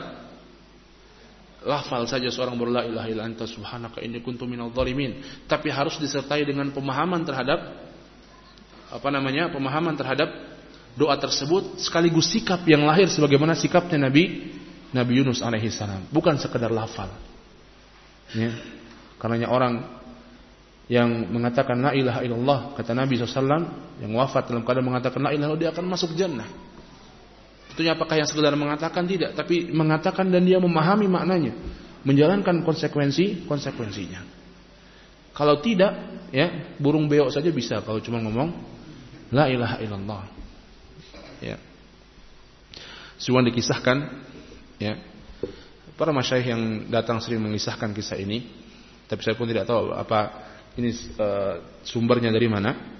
lafal saja seorang berla ilaha illa anta subhanaka inni kuntu minadh dhalimin, tapi harus disertai dengan pemahaman terhadap apa namanya? pemahaman terhadap doa tersebut, sekaligus sikap yang lahir sebagaimana sikapnya Nabi Nabi Yunus alaihi salam, bukan sekedar lafal. Ya. Karenanya orang yang mengatakan la ilaha illallah, kata Nabi sallallahu alaihi wasallam, yang wafat dalam keadaan mengatakan la ilaha illallah, dia akan masuk jannah. Tentunya apakah yang sekedar mengatakan, tidak, tapi mengatakan dan dia memahami maknanya, menjalankan konsekuensi konsekuensinya. Kalau tidak, ya burung beo saja bisa kalau cuma ngomong la ilaha illallah. Ya. Semua dikisahkan, ya. Para masyayikh yang datang sering mengisahkan kisah ini, tapi saya pun tidak tahu apa ini uh, sumbernya dari mana.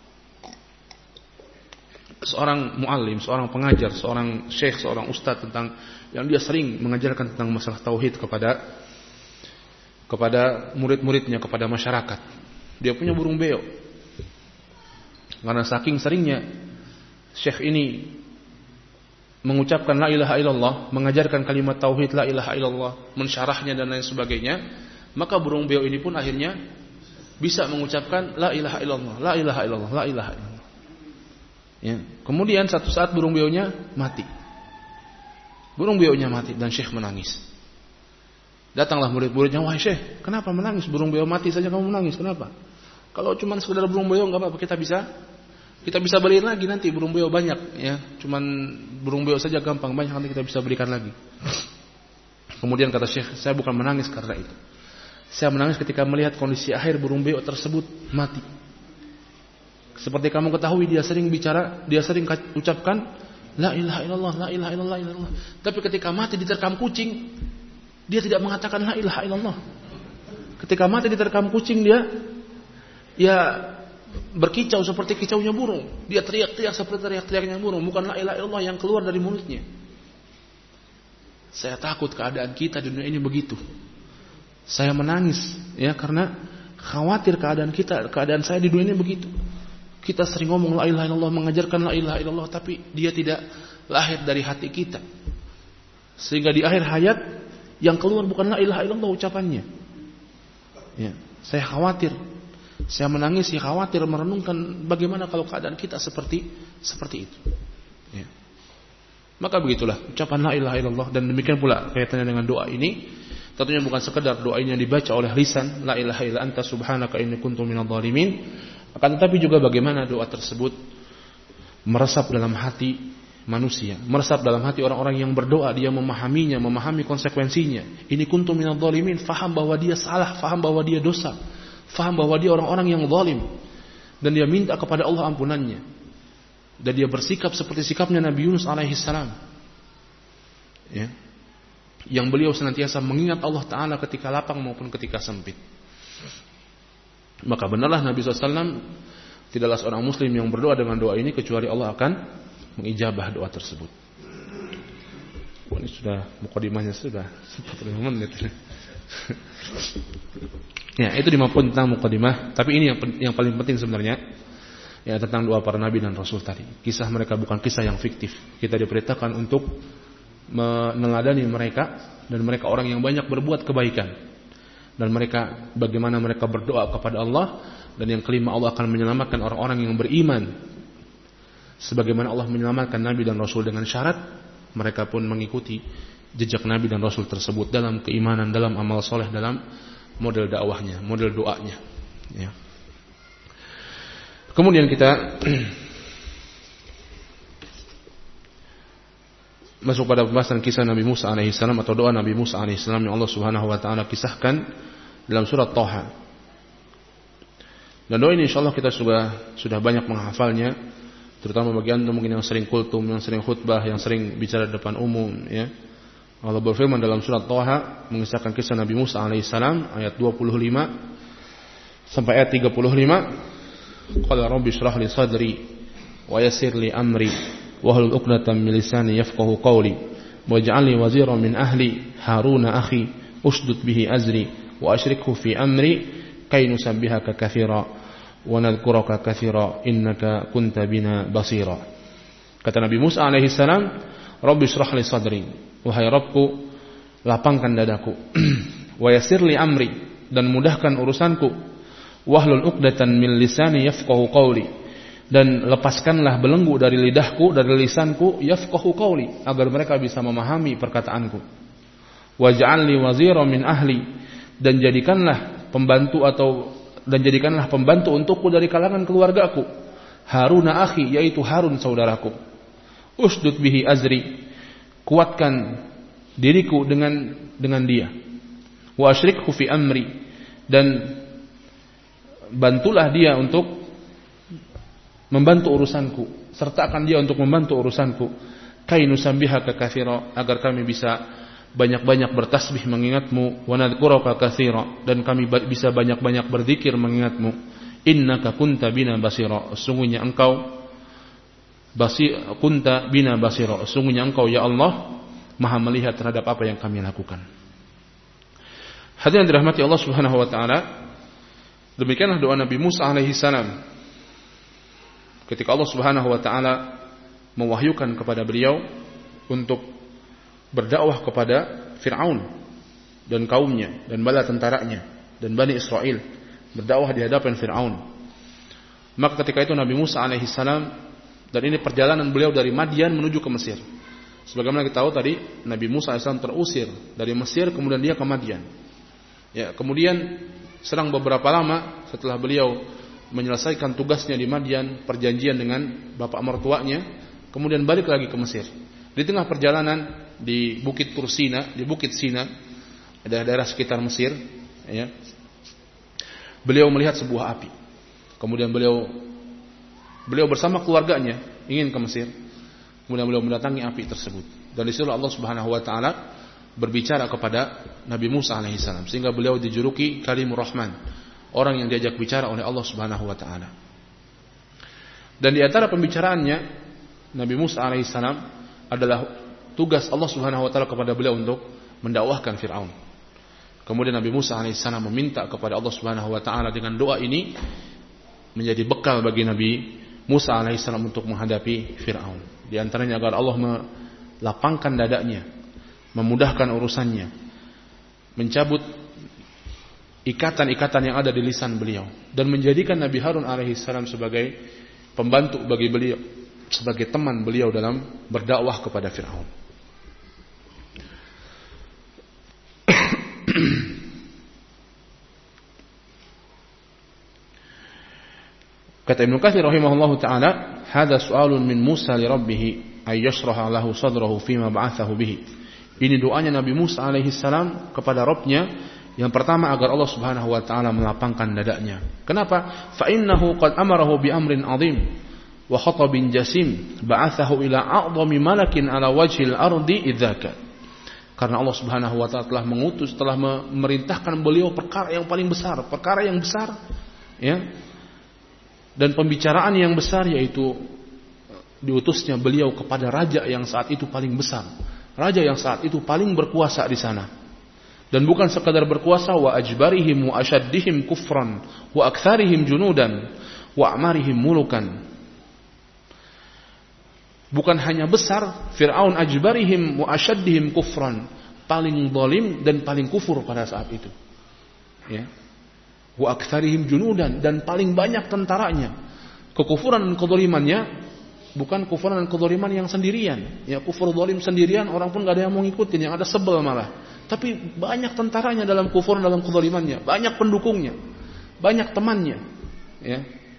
Seorang muallim, seorang pengajar, seorang syekh, seorang ustadz tentang yang dia sering mengajarkan tentang masalah tauhid kepada kepada murid-muridnya, kepada masyarakat. Dia punya burung beo. Karena saking seringnya syekh ini mengucapkan la ilaha illallah, mengajarkan kalimat tauhid la ilaha illallah, mensyarahnya dan lain sebagainya, maka burung beo ini pun akhirnya bisa mengucapkan la ilaha illallah, la ilaha illallah, la ilaha illallah. Ya. Kemudian satu saat burung beonya mati. Burung beonya mati dan syekh menangis. Datanglah murid-muridnya, wahai syekh, kenapa menangis? Burung beo mati saja kamu menangis, kenapa? Kalau cuma sekedar burung beo enggak apa-apa, kita bisa kita bisa beliin lagi nanti burung beo banyak, ya. Cuman burung beo saja gampang, banyak nanti kita bisa berikan lagi. Kemudian kata syekh, saya bukan menangis karena itu. Saya menangis ketika melihat kondisi akhir burung beo tersebut mati. Seperti kamu ketahui dia sering bicara, dia sering ucapkan la ilaha illallah, la ilaha illallah, la ilaha illallah. Tapi ketika mati diterkam kucing, dia tidak mengatakan la ilaha illallah. Ketika mati diterkam kucing, dia ya berkicau seperti kicaunya burung. Dia teriak-teriak seperti teriak-teriaknya burung, bukan la ilaha illallah yang keluar dari mulutnya. Saya takut keadaan kita di dunia ini begitu. Saya menangis, ya, karena khawatir keadaan kita, keadaan saya di dunia ini begitu. Kita sering ngomong la ilaha illallah, mengajarkan la ilaha illallah, tapi dia tidak lahir dari hati kita. Sehingga di akhir hayat yang keluar bukan la ilaha illallah ucapannya. Ya, saya khawatir. Saya menangis, saya khawatir merenungkan bagaimana kalau keadaan kita seperti seperti itu. Ya. Maka begitulah ucapan la ilaha illallah, dan demikian pula kaitannya dengan doa ini. Tentunya bukan sekedar doa ini yang dibaca oleh lisan, la ilaha illa anta subhanaka inni kuntu minadh dhalimin. Akan tetapi juga bagaimana doa tersebut meresap dalam hati manusia, meresap dalam hati orang-orang yang berdoa, dia memahaminya, memahami konsekuensinya. Ini kuntu minadh dhalimin, faham bahwa dia salah, faham bahwa dia dosa, faham bahwa dia orang-orang yang zalim, dan dia minta kepada Allah ampunannya. Dan dia bersikap seperti sikapnya Nabi Yunus alaihi salam. Ya. Yang beliau senantiasa mengingat Allah Ta'ala ketika lapang maupun ketika sempit. Maka benarlah Nabi shallallahu alaihi wasallam tidaklah seorang muslim yang berdoa dengan doa ini kecuali Allah akan mengijabah doa tersebut. Oh, ini sudah mukadimahnya sudah empat puluh lima menit. Ya, itu lima poin tentang mukadimah. Tapi ini yang yang paling penting sebenarnya, ya, tentang doa para nabi dan rasul tadi. Kisah mereka bukan kisah yang fiktif. Kita diperintahkan untuk meneladani mereka, dan mereka orang yang banyak berbuat kebaikan. Dan mereka bagaimana mereka berdoa kepada Allah, dan yang kelima Allah akan menyelamatkan orang-orang yang beriman sebagaimana Allah menyelamatkan nabi dan rasul, dengan syarat mereka pun mengikuti jejak nabi dan rasul tersebut dalam keimanan, dalam amal soleh, dalam model dakwahnya, model doanya, ya. Kemudian kita masuk pada pembahasan kisah Nabi Musa alaihissalam atau doa Nabi Musa alaihissalam yang Allah Subhanahu wa taala kisahkan dalam surat Thaha. Dan doa ini insyaallah kita sudah sudah banyak menghafalnya, terutama bagi anda mungkin yang sering kultum, yang sering khutbah, yang sering bicara di depan umum, ya. Allah berfirman dalam surat Thaha mengisahkan kisah Nabi Musa alaihissalam ayat dua puluh lima sampai ayat tiga puluh lima. Qala rabbi shrah li sadri wa yassir li amri wahlul 'uqdatam min lisani yafqahu qawli waj'al li waziran min ahli haruna akhi ushdud bihi azri wa ashrikhu fi amri kay nusabbihaka katsira wa nadhkuraka katsira innaka kunta bina basira. Kata Nabi Musa alaihi salam, rabbi shrah li sadri, wahai Rabbku lapangkan dadaku, wa yassir li amri, dan mudahkan urusanku, wahlul 'uqdatan min lisani yafqahu qawli, dan lepaskanlah belenggu dari lidahku, dari lisanku, yafqahu qawli, agar mereka bisa memahami perkataanku. Waj'alni waziran min ahli, dan jadikanlah pembantu atau dan jadikanlah pembantu untukku dari kalangan keluargaku. Haruna akhi, yaitu Harun saudaraku. usdud bihi azri, kuatkan diriku dengan dengan dia. Wa asyrikhu fi amri, dan bantulah dia untuk membantu urusanku, sertakan dia untuk membantu urusanku. Kai nusabbihaka katsira, agar kami bisa banyak-banyak bertasbih mengingatmu. Wa nadhkuraka katsira, dan kami bisa banyak-banyak berzikir mengingatmu. Innaka kunta bina basira, sungguhnya engkau basir, kunta bina basira, sungguhnya engkau ya Allah Maha melihat terhadap apa yang kami lakukan. Hadirin dirahmati Allah Subhanahu wa taala, demikianlah doa Nabi Musa alaihi salam ketika Allah Subhanahu wa taala mewahyukan kepada beliau untuk berdakwah kepada Fir'aun dan kaumnya dan bala tentaranya dan Bani Israel, berdakwah di hadapan Fir'aun. Maka ketika itu Nabi Musa alaihi salam, dan ini perjalanan beliau dari Madian menuju ke Mesir. Sebagaimana kita tahu tadi, Nabi Musa alaihi salam terusir dari Mesir, kemudian dia ke Madian. Ya, kemudian serang beberapa lama setelah beliau menyelesaikan tugasnya di Madian, perjanjian dengan bapak mertuanya, kemudian balik lagi ke Mesir. Di tengah perjalanan di Bukit Tursina, di Bukit Sina, daerah-daerah sekitar Mesir, ya, beliau melihat sebuah api. Kemudian beliau beliau bersama keluarganya ingin ke Mesir. Kemudian beliau mendatangi api tersebut. Dan di situ Allah Subhanahu wa taala berbicara kepada Nabi Musa alaihi salam, sehingga beliau dijuluki Kalimur Rahman, orang yang diajak bicara oleh Allah Subhanahu wa taala. Dan di antara pembicaraannya Nabi Musa alaihi salam adalah tugas Allah Subhanahu wa taala kepada beliau untuk mendakwahkan Fir'aun. Kemudian Nabi Musa alaihi salam meminta kepada Allah Subhanahu wa taala dengan doa ini menjadi bekal bagi Nabi Musa alaihi salam untuk menghadapi Fir'aun. Di antaranya agar Allah melapangkan dadanya, memudahkan urusannya, mencabut ikatan-ikatan yang ada di lisan beliau, dan menjadikan Nabi Harun alaihi salam sebagai pembantu bagi beliau, sebagai teman beliau dalam berdakwah kepada Fir'aun. Kata Ibnu Katsir rahimahullahu taala, "Hadza su'alun min Musa li rabbih ay yashraha lahu sadrahu fima ba'athahu bihi." Ini doanya Nabi Musa alaihi salam kepada Rabbnya, yang pertama agar Allah Subhanahu wa taala melapangkan dadanya. Kenapa? Fa innahu qad amarahu bi amrin 'azim wa khatabin jasim ba'athahu ila a'dhami malakin ala wajhil ardi idzaka. Karena Allah Subhanahu wa taala telah mengutus, telah memerintahkan beliau perkara yang paling besar, perkara yang besar, ya. Dan pembicaraan yang besar, yaitu diutusnya beliau kepada raja yang saat itu paling besar, raja yang saat itu paling berkuasa di sana. Dan bukan sekadar berkuasa, wa ajbarihim wa asyaddihim kufran wa aktsarihim junudan wa amarihim mulukan. Bukan hanya besar, Fir'aun ajbarihim wa asyaddihim kufran, paling zalim dan paling kufur pada saat itu, ya. Wa aktsarihim junudan, dan paling banyak tentaranya. Kekufuran dan kezalimannya bukan kufuran dan kezaliman yang sendirian, ya, kufur zalim sendirian orang pun gak ada yang mau ngikutin, yang ada sebel malah. Tapi banyak tentaranya dalam kufur, dalam kezalimannya, banyak pendukungnya, banyak temannya, ya.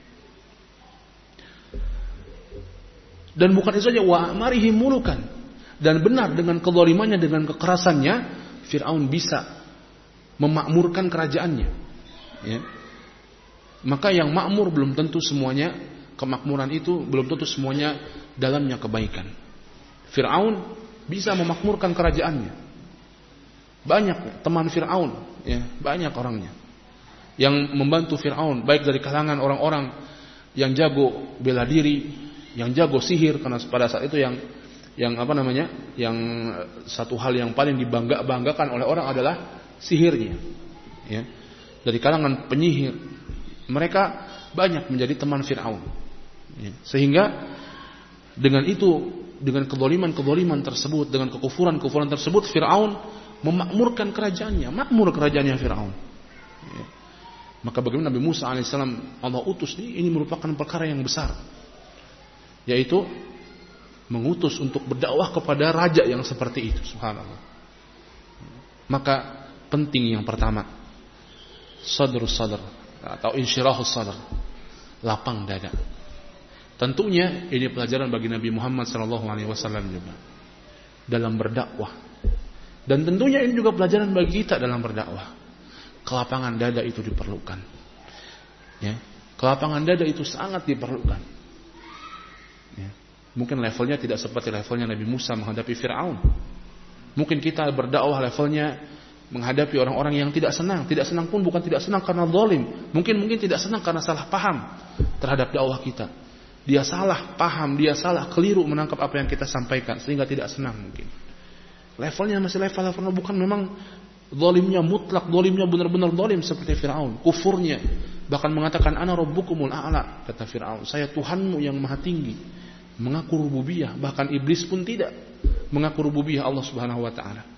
Dan bukan itu saja, wa amarihim mulukan, dan benar dengan kezalimannya, dengan kekerasannya, Fir'aun bisa memakmurkan kerajaannya. Ya. Maka yang makmur belum tentu semuanya, kemakmuran itu belum tentu semuanya dalamnya kebaikan. Fir'aun bisa memakmurkan kerajaannya. Banyak teman Fir'aun, ya, banyak orangnya yang membantu Fir'aun, baik dari kalangan orang-orang yang jago bela diri, yang jago sihir, karena pada saat itu yang yang apa namanya, yang satu hal yang paling dibangga-banggakan oleh orang adalah sihirnya, ya. Dari kalangan penyihir, mereka banyak menjadi teman Fir'aun, ya. Sehingga dengan itu, dengan kezaliman-kezaliman tersebut, dengan kekufuran-kekufuran tersebut, Fir'aun memakmurkan kerajaannya, makmur kerajaannya Fir'aun, ya. Maka bagaimana Nabi Musa alaihissalam Allah utus, ini merupakan perkara yang besar, yaitu mengutus untuk berdakwah kepada raja yang seperti itu, subhanallah. Maka penting yang pertama, sadrus sadr atau insyirahus sadr, lapang dada. Tentunya ini pelajaran bagi Nabi Muhammad sallallahu alaihi wasallam juga dalam berdakwah. Dan tentunya ini juga pelajaran bagi kita dalam berdakwah. Kelapangan dada itu diperlukan. Ya, kelapangan dada itu sangat diperlukan. Ya. Mungkin levelnya tidak seperti levelnya Nabi Musa menghadapi Fir'aun. Mungkin kita berdakwah levelnya menghadapi orang-orang yang tidak senang. Tidak senang pun bukan tidak senang karena zalim. Mungkin mungkin tidak senang karena salah paham terhadap dakwah kita. Dia salah paham, dia salah keliru menangkap apa yang kita sampaikan sehingga tidak senang mungkin. Levelnya masih level level bukan memang zalimnya mutlak, zalimnya benar-benar zalim seperti Fir'aun. Kufurnya bahkan mengatakan ana rabbukumul a'la, kata Fir'aun, saya Tuhanmu yang maha tinggi. Mengaku rububiyah, bahkan iblis pun tidak mengaku rububiyah Allah Subhanahu wa taala.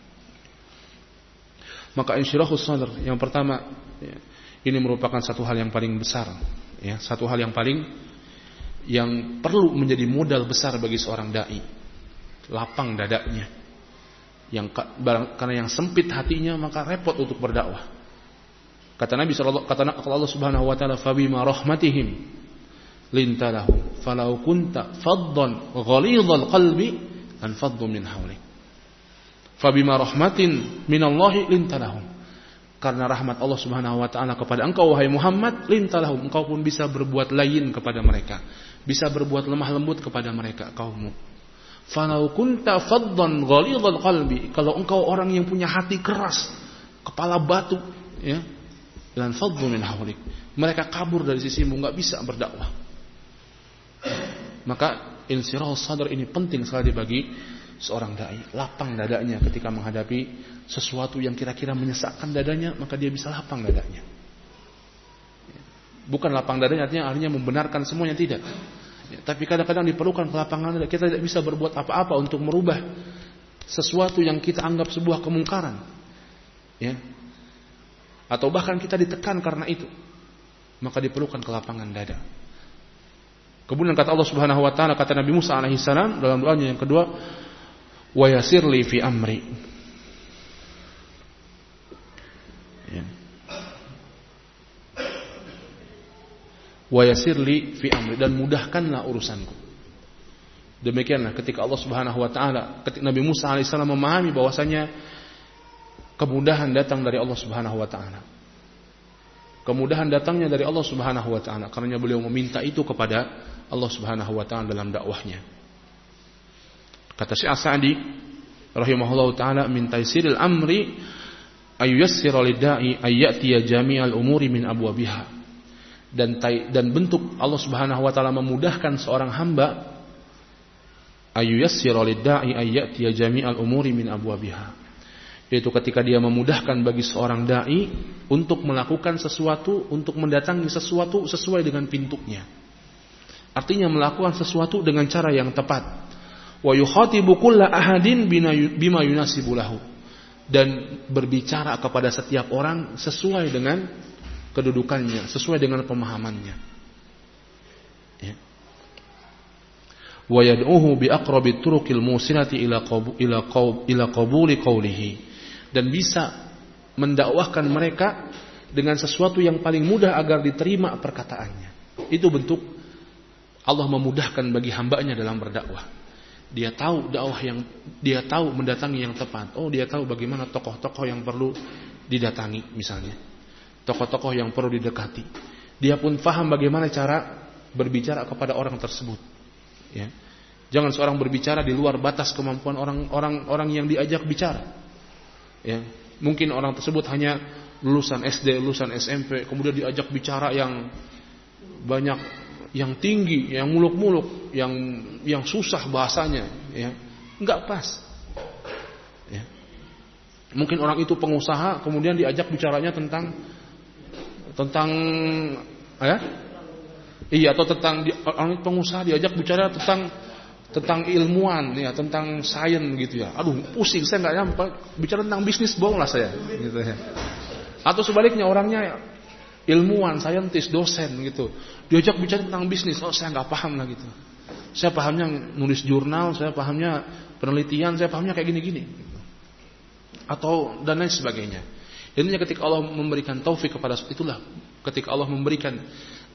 Maka insyirahus sadr yang pertama ya, ini merupakan satu hal yang paling besar ya, satu hal yang paling yang perlu menjadi modal besar bagi seorang dai, lapang dadanya. Yang karena yang sempit hatinya maka repot untuk berdakwah. Kata Nabi sallallahu kata Allah Subhanahu wa taala, "Fa bima rahmatihim lintalahum falau kunta faddan ghalidhal qalbi an faddu min hawlik." Fa bima rahmatin minallahi lintalahum. Karena rahmat Allah Subhanahu wa taala kepada engkau wahai Muhammad, lintalahum, engkau pun bisa berbuat layin kepada mereka, bisa berbuat lemah lembut kepada mereka kaummu. Falau kunta faddan ghalidhal qalbi, kalau engkau orang yang punya hati keras, kepala batu, ya, lan faddu min hawlik, mereka kabur dari sisimu, enggak bisa berdakwah. Maka insyirahus sadr ini penting sekali bagi seorang dai, lapang dadanya ketika menghadapi sesuatu yang kira-kira menyesakkan dadanya, maka dia bisa lapang dadanya. Bukan lapang dadanya artinya artinya membenarkan semuanya, tidak. Ya, tapi kadang-kadang diperlukan kelapangan dada. Kita tidak bisa berbuat apa-apa untuk merubah sesuatu yang kita anggap sebuah kemungkaran, ya, atau bahkan kita ditekan karena itu, maka diperlukan kelapangan dada. Kemudian kata Allah Subhanahu wa taala, kata Nabi Musa alaihi salam dalam doanya yang kedua, wa yassirli fi amri. Ya. Wa yassirli fi amri, dan mudahkanlah urusanku. Demikianlah ketika Allah Subhanahu wa taala, ketika Nabi Musa alaihi salam memahami bahwasanya kemudahan datang dari Allah Subhanahu wa taala. Kemudahan datangnya dari Allah Subhanahu wa taala karena beliau meminta itu kepada Allah Subhanahu wa taala dalam dakwahnya. Kata Syekh As-Sa'di rahimahullahu taala, min taysiril amri ayyuyassira lidda'i ayyatiya jami'al umuri min abwabiha. Dan dan bentuk Allah Subhanahu wa taala memudahkan seorang hamba, ayyuyassira lidda'i ayyatiya jami'al umuri min abwabiha. Yaitu ketika dia memudahkan bagi seorang dai untuk melakukan sesuatu, untuk mendatangi sesuatu sesuai dengan pintunya. Artinya melakukan sesuatu dengan cara yang tepat. Wa yukhatibu kulla ahadin bima yunasibu lahu, dan berbicara kepada setiap orang sesuai dengan kedudukannya, sesuai dengan pemahamannya. Ya. Wa yad'uhu bi aqrabit turuqil musilati ila qabu ila qaub ila qabuli qawlihi, dan bisa mendakwahkan mereka dengan sesuatu yang paling mudah agar diterima perkataannya. Itu bentuk Allah memudahkan bagi hambanya dalam berdakwah. Dia tahu dakwah yang dia tahu mendatangi yang tepat. Oh, dia tahu bagaimana tokoh-tokoh yang perlu didatangi misalnya. Tokoh-tokoh yang perlu didekati. Dia pun paham bagaimana cara berbicara kepada orang tersebut. Ya. Jangan seorang berbicara di luar batas kemampuan orang-orang orang yang diajak bicara. Ya. Mungkin orang tersebut hanya lulusan S D, lulusan S M P, kemudian diajak bicara yang banyak, yang tinggi, yang muluk-muluk, yang yang susah bahasanya, ya, enggak pas. Ya. Mungkin orang itu pengusaha, kemudian diajak bicaranya tentang tentang, ya, iya, atau tentang orang pengusaha diajak bicara tentang tentang ilmuwan, ya, tentang sains gitu ya. Aduh, pusing, saya nggak nyampe bicara tentang bisnis, bohong lah saya, gitu ya. Atau sebaliknya orangnya ilmuwan, saintis, dosen gitu, diajak bicara tentang bisnis, oh saya nggak paham lah gitu. Saya pahamnya nulis jurnal, saya pahamnya penelitian, saya pahamnya kayak gini-gini. Atau dan lain sebagainya. Intinya ketika Allah memberikan taufik kepada itulah, ketika Allah memberikan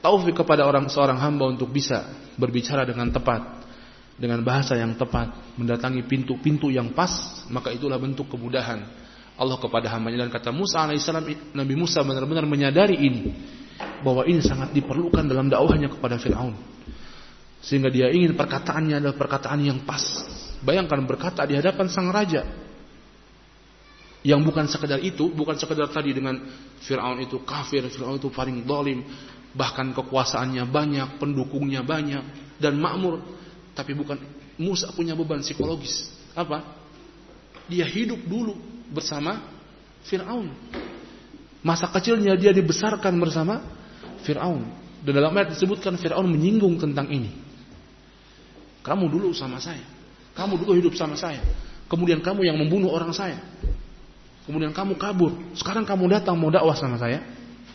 taufik kepada orang seorang hamba untuk bisa berbicara dengan tepat, dengan bahasa yang tepat, mendatangi pintu-pintu yang pas, maka itulah bentuk kemudahan Allah kepada hambanya. Dan kata Musa alaihissalam, Nabi Musa benar-benar menyadari ini, bahwa ini sangat diperlukan dalam dakwahnya kepada Fir'aun, sehingga dia ingin perkataannya adalah perkataan yang pas. Bayangkan berkata di hadapan sang raja, yang bukan sekedar itu, bukan sekedar tadi dengan Fir'aun itu kafir, Fir'aun itu paling zalim, bahkan kekuasaannya banyak, pendukungnya banyak dan makmur, tapi bukan. Musa punya beban psikologis. Apa? Dia hidup dulu bersama Fir'aun. Masa kecilnya dia dibesarkan bersama Fir'aun. Dan dalam ayat disebutkan Fir'aun menyinggung tentang ini. Kamu dulu sama saya, kamu dulu hidup sama saya, kemudian kamu yang membunuh orang saya, kemudian kamu kabur, sekarang kamu datang mau dakwah sama saya.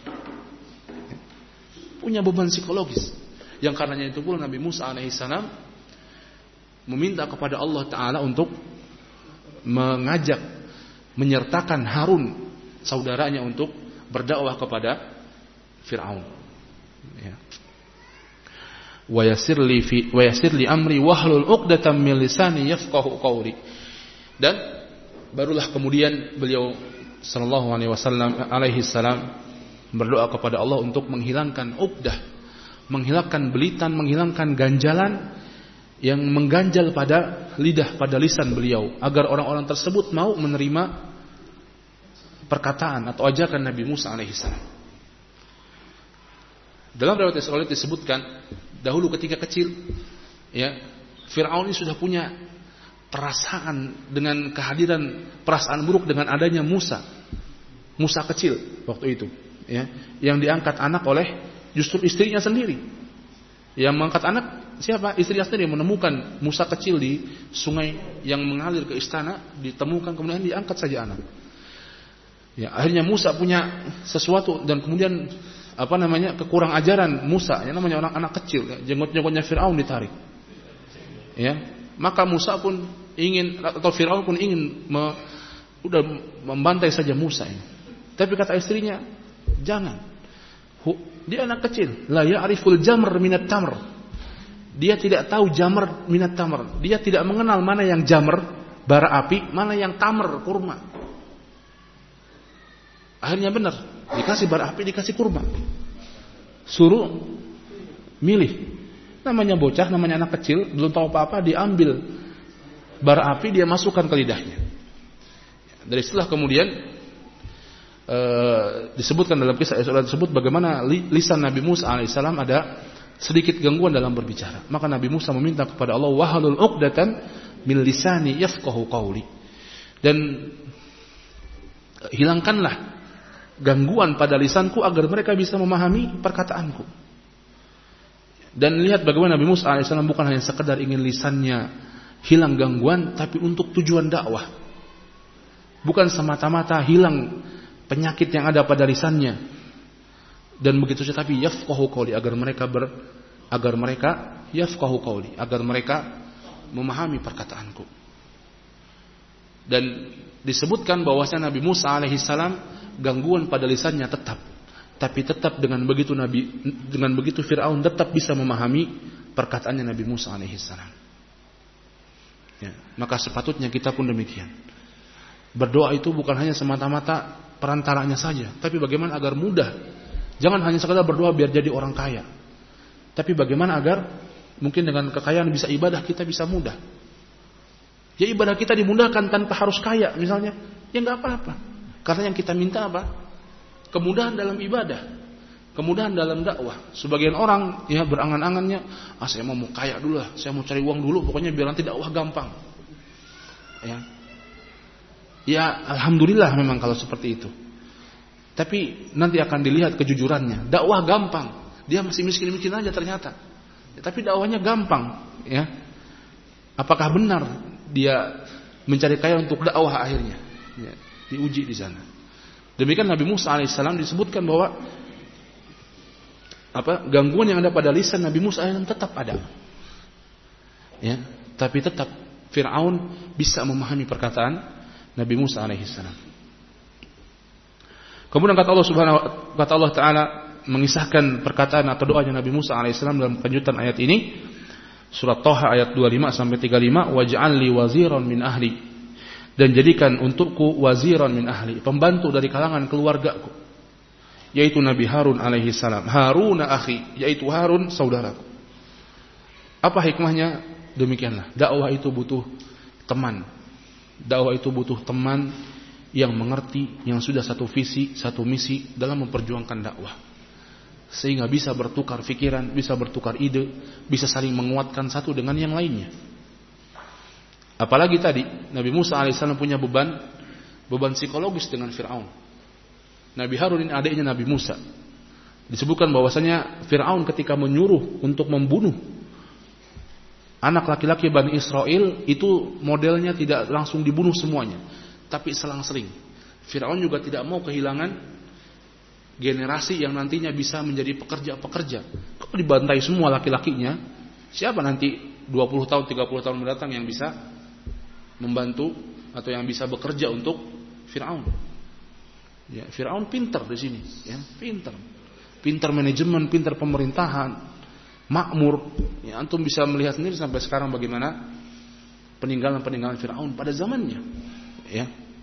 Punya beban psikologis. Yang karenanya itu pula Nabi Musa alaihissalam meminta kepada Allah Ta'ala untuk mengajak, menyertakan Harun saudaranya untuk berdakwah kepada Fir'aun. Ya. Wa yassir li fi wa yassir li amri wahlul 'uqdatam min lisani yafqahu qawli. Dan barulah kemudian beliau sallallahu alaihi wasallam alaihi salam berdoa kepada Allah untuk menghilangkan uqdah, menghilangkan belitan, menghilangkan ganjalan yang mengganjal pada lidah, pada lisan beliau, agar orang-orang tersebut mau menerima perkataan atau ajakan Nabi Musa alaihi salam. Dalam riwayat Israel disebutkan dahulu ketika kecil, ya, Fir'aun ini sudah punya perasaan dengan kehadiran, perasaan buruk dengan adanya Musa. Musa kecil waktu itu, ya, yang diangkat anak oleh justru istrinya sendiri. Yang mengangkat anak siapa? Istrinya sendiri. Menemukan Musa kecil di sungai yang mengalir ke istana, ditemukan, kemudian diangkat saja anak. Ya, akhirnya Musa punya sesuatu dan kemudian apa namanya kekurang ajaran Musa, yang namanya orang anak kecil, ya, jenggot-jenggotnya Fir'aun ditarik, ya, maka Musa pun ingin atau Fir'aun pun ingin me, udah membantai saja Musa ini. Tapi kata istrinya, jangan, dia anak kecil, la ya'riful jamr minat tamr, dia tidak tahu jamr minat tamr, dia tidak mengenal mana yang jamr bara api, mana yang tamr kurma. Akhirnya benar, dikasih bara api, dikasih kurma. Suruh milih. Namanya bocah, namanya anak kecil, belum tahu apa-apa, diambil bara api, dia masukkan ke lidahnya. Dari setelah kemudian e, disebutkan dalam kisah Israel tersebut bagaimana lisan Nabi Musa alaihissalam ada sedikit gangguan dalam berbicara. Maka Nabi Musa meminta kepada Allah, wahalul uqdatan min lisani yafqahu qawli. Dan hilangkanlah gangguan pada lisanku agar mereka bisa memahami perkataanku. Dan lihat bagaimana Nabi Musa alaihissalam bukan hanya sekedar ingin lisannya hilang gangguan, tapi untuk tujuan dakwah. Bukan semata-mata hilang penyakit yang ada pada lisannya dan begitu saja, tapi yafqahu qawli, agar mereka ber agar mereka yafqahu qawli, agar mereka memahami perkataanku. Dan disebutkan bahwasanya Nabi Musa alaihissalam gangguan pada lisannya tetap, tapi tetap dengan begitu Nabi dengan begitu Fir'aun tetap bisa memahami perkataannya Nabi Musa alaihissalam. Ya, maka sepatutnya kita pun demikian. Berdoa itu bukan hanya semata-mata perantaranya saja, tapi bagaimana agar mudah. Jangan hanya sekadar berdoa biar jadi orang kaya, tapi bagaimana agar mungkin dengan kekayaan bisa ibadah kita bisa mudah. Ya, ibadah kita dimudahkan tanpa harus kaya misalnya, ya nggak apa-apa. Karena yang kita minta apa? Kemudahan dalam ibadah, kemudahan dalam dakwah. Sebagian orang ya berangan-angannya, ah saya mau mau kaya dulu lah, saya mau cari uang dulu, pokoknya biar nanti dakwah gampang. Ya, ya alhamdulillah memang kalau seperti itu. Tapi nanti akan dilihat kejujurannya. Dakwah gampang, dia masih miskin-miskin aja ternyata. Ya, tapi dakwahnya gampang. Ya, apakah benar dia mencari kaya untuk dakwah akhirnya? Ya, diuji di sana. Demikian Nabi Musa alaihissalam disebutkan bahwa apa gangguan yang ada pada lisan Nabi Musa alaihissalam tetap ada. Ya, tapi tetap Fir'aun bisa memahami perkataan Nabi Musa alaihissalam. Kemudian kata Allah Subhanahu kata Allah Taala, mengisahkan perkataan atau doanya Nabi Musa alaihissalam dalam kelanjutan ayat ini, surat Thaha ayat dua puluh lima sampai tiga puluh lima, waj'al li waziran min ahli, dan jadikan untukku waziran min ahli, pembantu dari kalangan keluargaku, yaitu Nabi Harun alaihi salam. Harun akhi, yaitu Harun saudaraku. Apa hikmahnya? Demikianlah, dakwah itu butuh teman. Dakwah itu butuh teman yang mengerti, yang sudah satu visi, satu misi dalam memperjuangkan dakwah, sehingga bisa bertukar pikiran, bisa bertukar ide, bisa saling menguatkan satu dengan yang lainnya. Apalagi tadi Nabi Musa alaihissalam punya beban beban psikologis dengan Fir'aun. Nabi Harun ini adiknya Nabi Musa. Disebutkan bahwasanya Fir'aun ketika menyuruh untuk membunuh anak laki-laki Bani Israel, itu modelnya tidak langsung dibunuh semuanya, tapi selang-seling. Fir'aun juga tidak mau kehilangan generasi yang nantinya bisa menjadi pekerja-pekerja. Kalau dibantai semua laki-lakinya, siapa nanti dua puluh tahun, tiga puluh tahun mendatang yang bisa membantu atau yang bisa bekerja untuk Fir'aun? Ya, Fir'aun pintar di sini, ya, pintar. Pintar manajemen, pintar pemerintahan, makmur. Ya, antum bisa melihat sendiri sampai sekarang bagaimana peninggalan-peninggalan Fir'aun pada zamannya. Ya.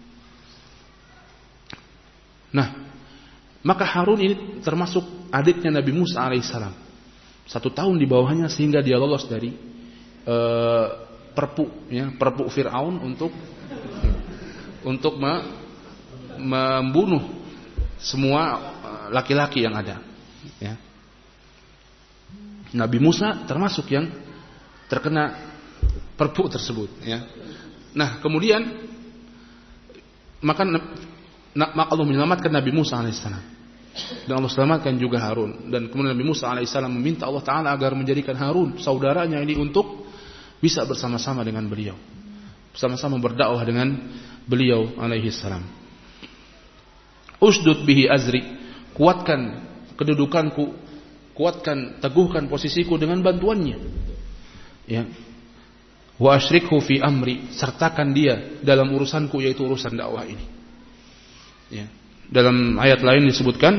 Nah, maka Harun ini termasuk adiknya Nabi Musa alaihissalam. Satu tahun di bawahnya sehingga dia lolos dari uh, perpu, ya, perpu Fir'aun untuk untuk me, membunuh semua laki-laki yang ada. Ya. Nabi Musa termasuk yang terkena perpu tersebut. Ya. Nah, kemudian maka maka Allah menyelamatkan Nabi Musa alaihissalam, dan Allah selamatkan juga Harun. Dan kemudian Nabi Musa alaihissalam meminta Allah Ta'ala agar menjadikan Harun saudaranya ini untuk bisa bersama-sama dengan beliau, bersama-sama berdakwah dengan beliau alaihissalam. Usdud bihi azri, kuatkan kedudukanku, kuatkan, teguhkan posisiku dengan bantuannya. Ya. Wa asyrikhu fi amri, sertakan dia dalam urusanku, yaitu urusan dakwah ini. Ya. Dalam ayat lain disebutkan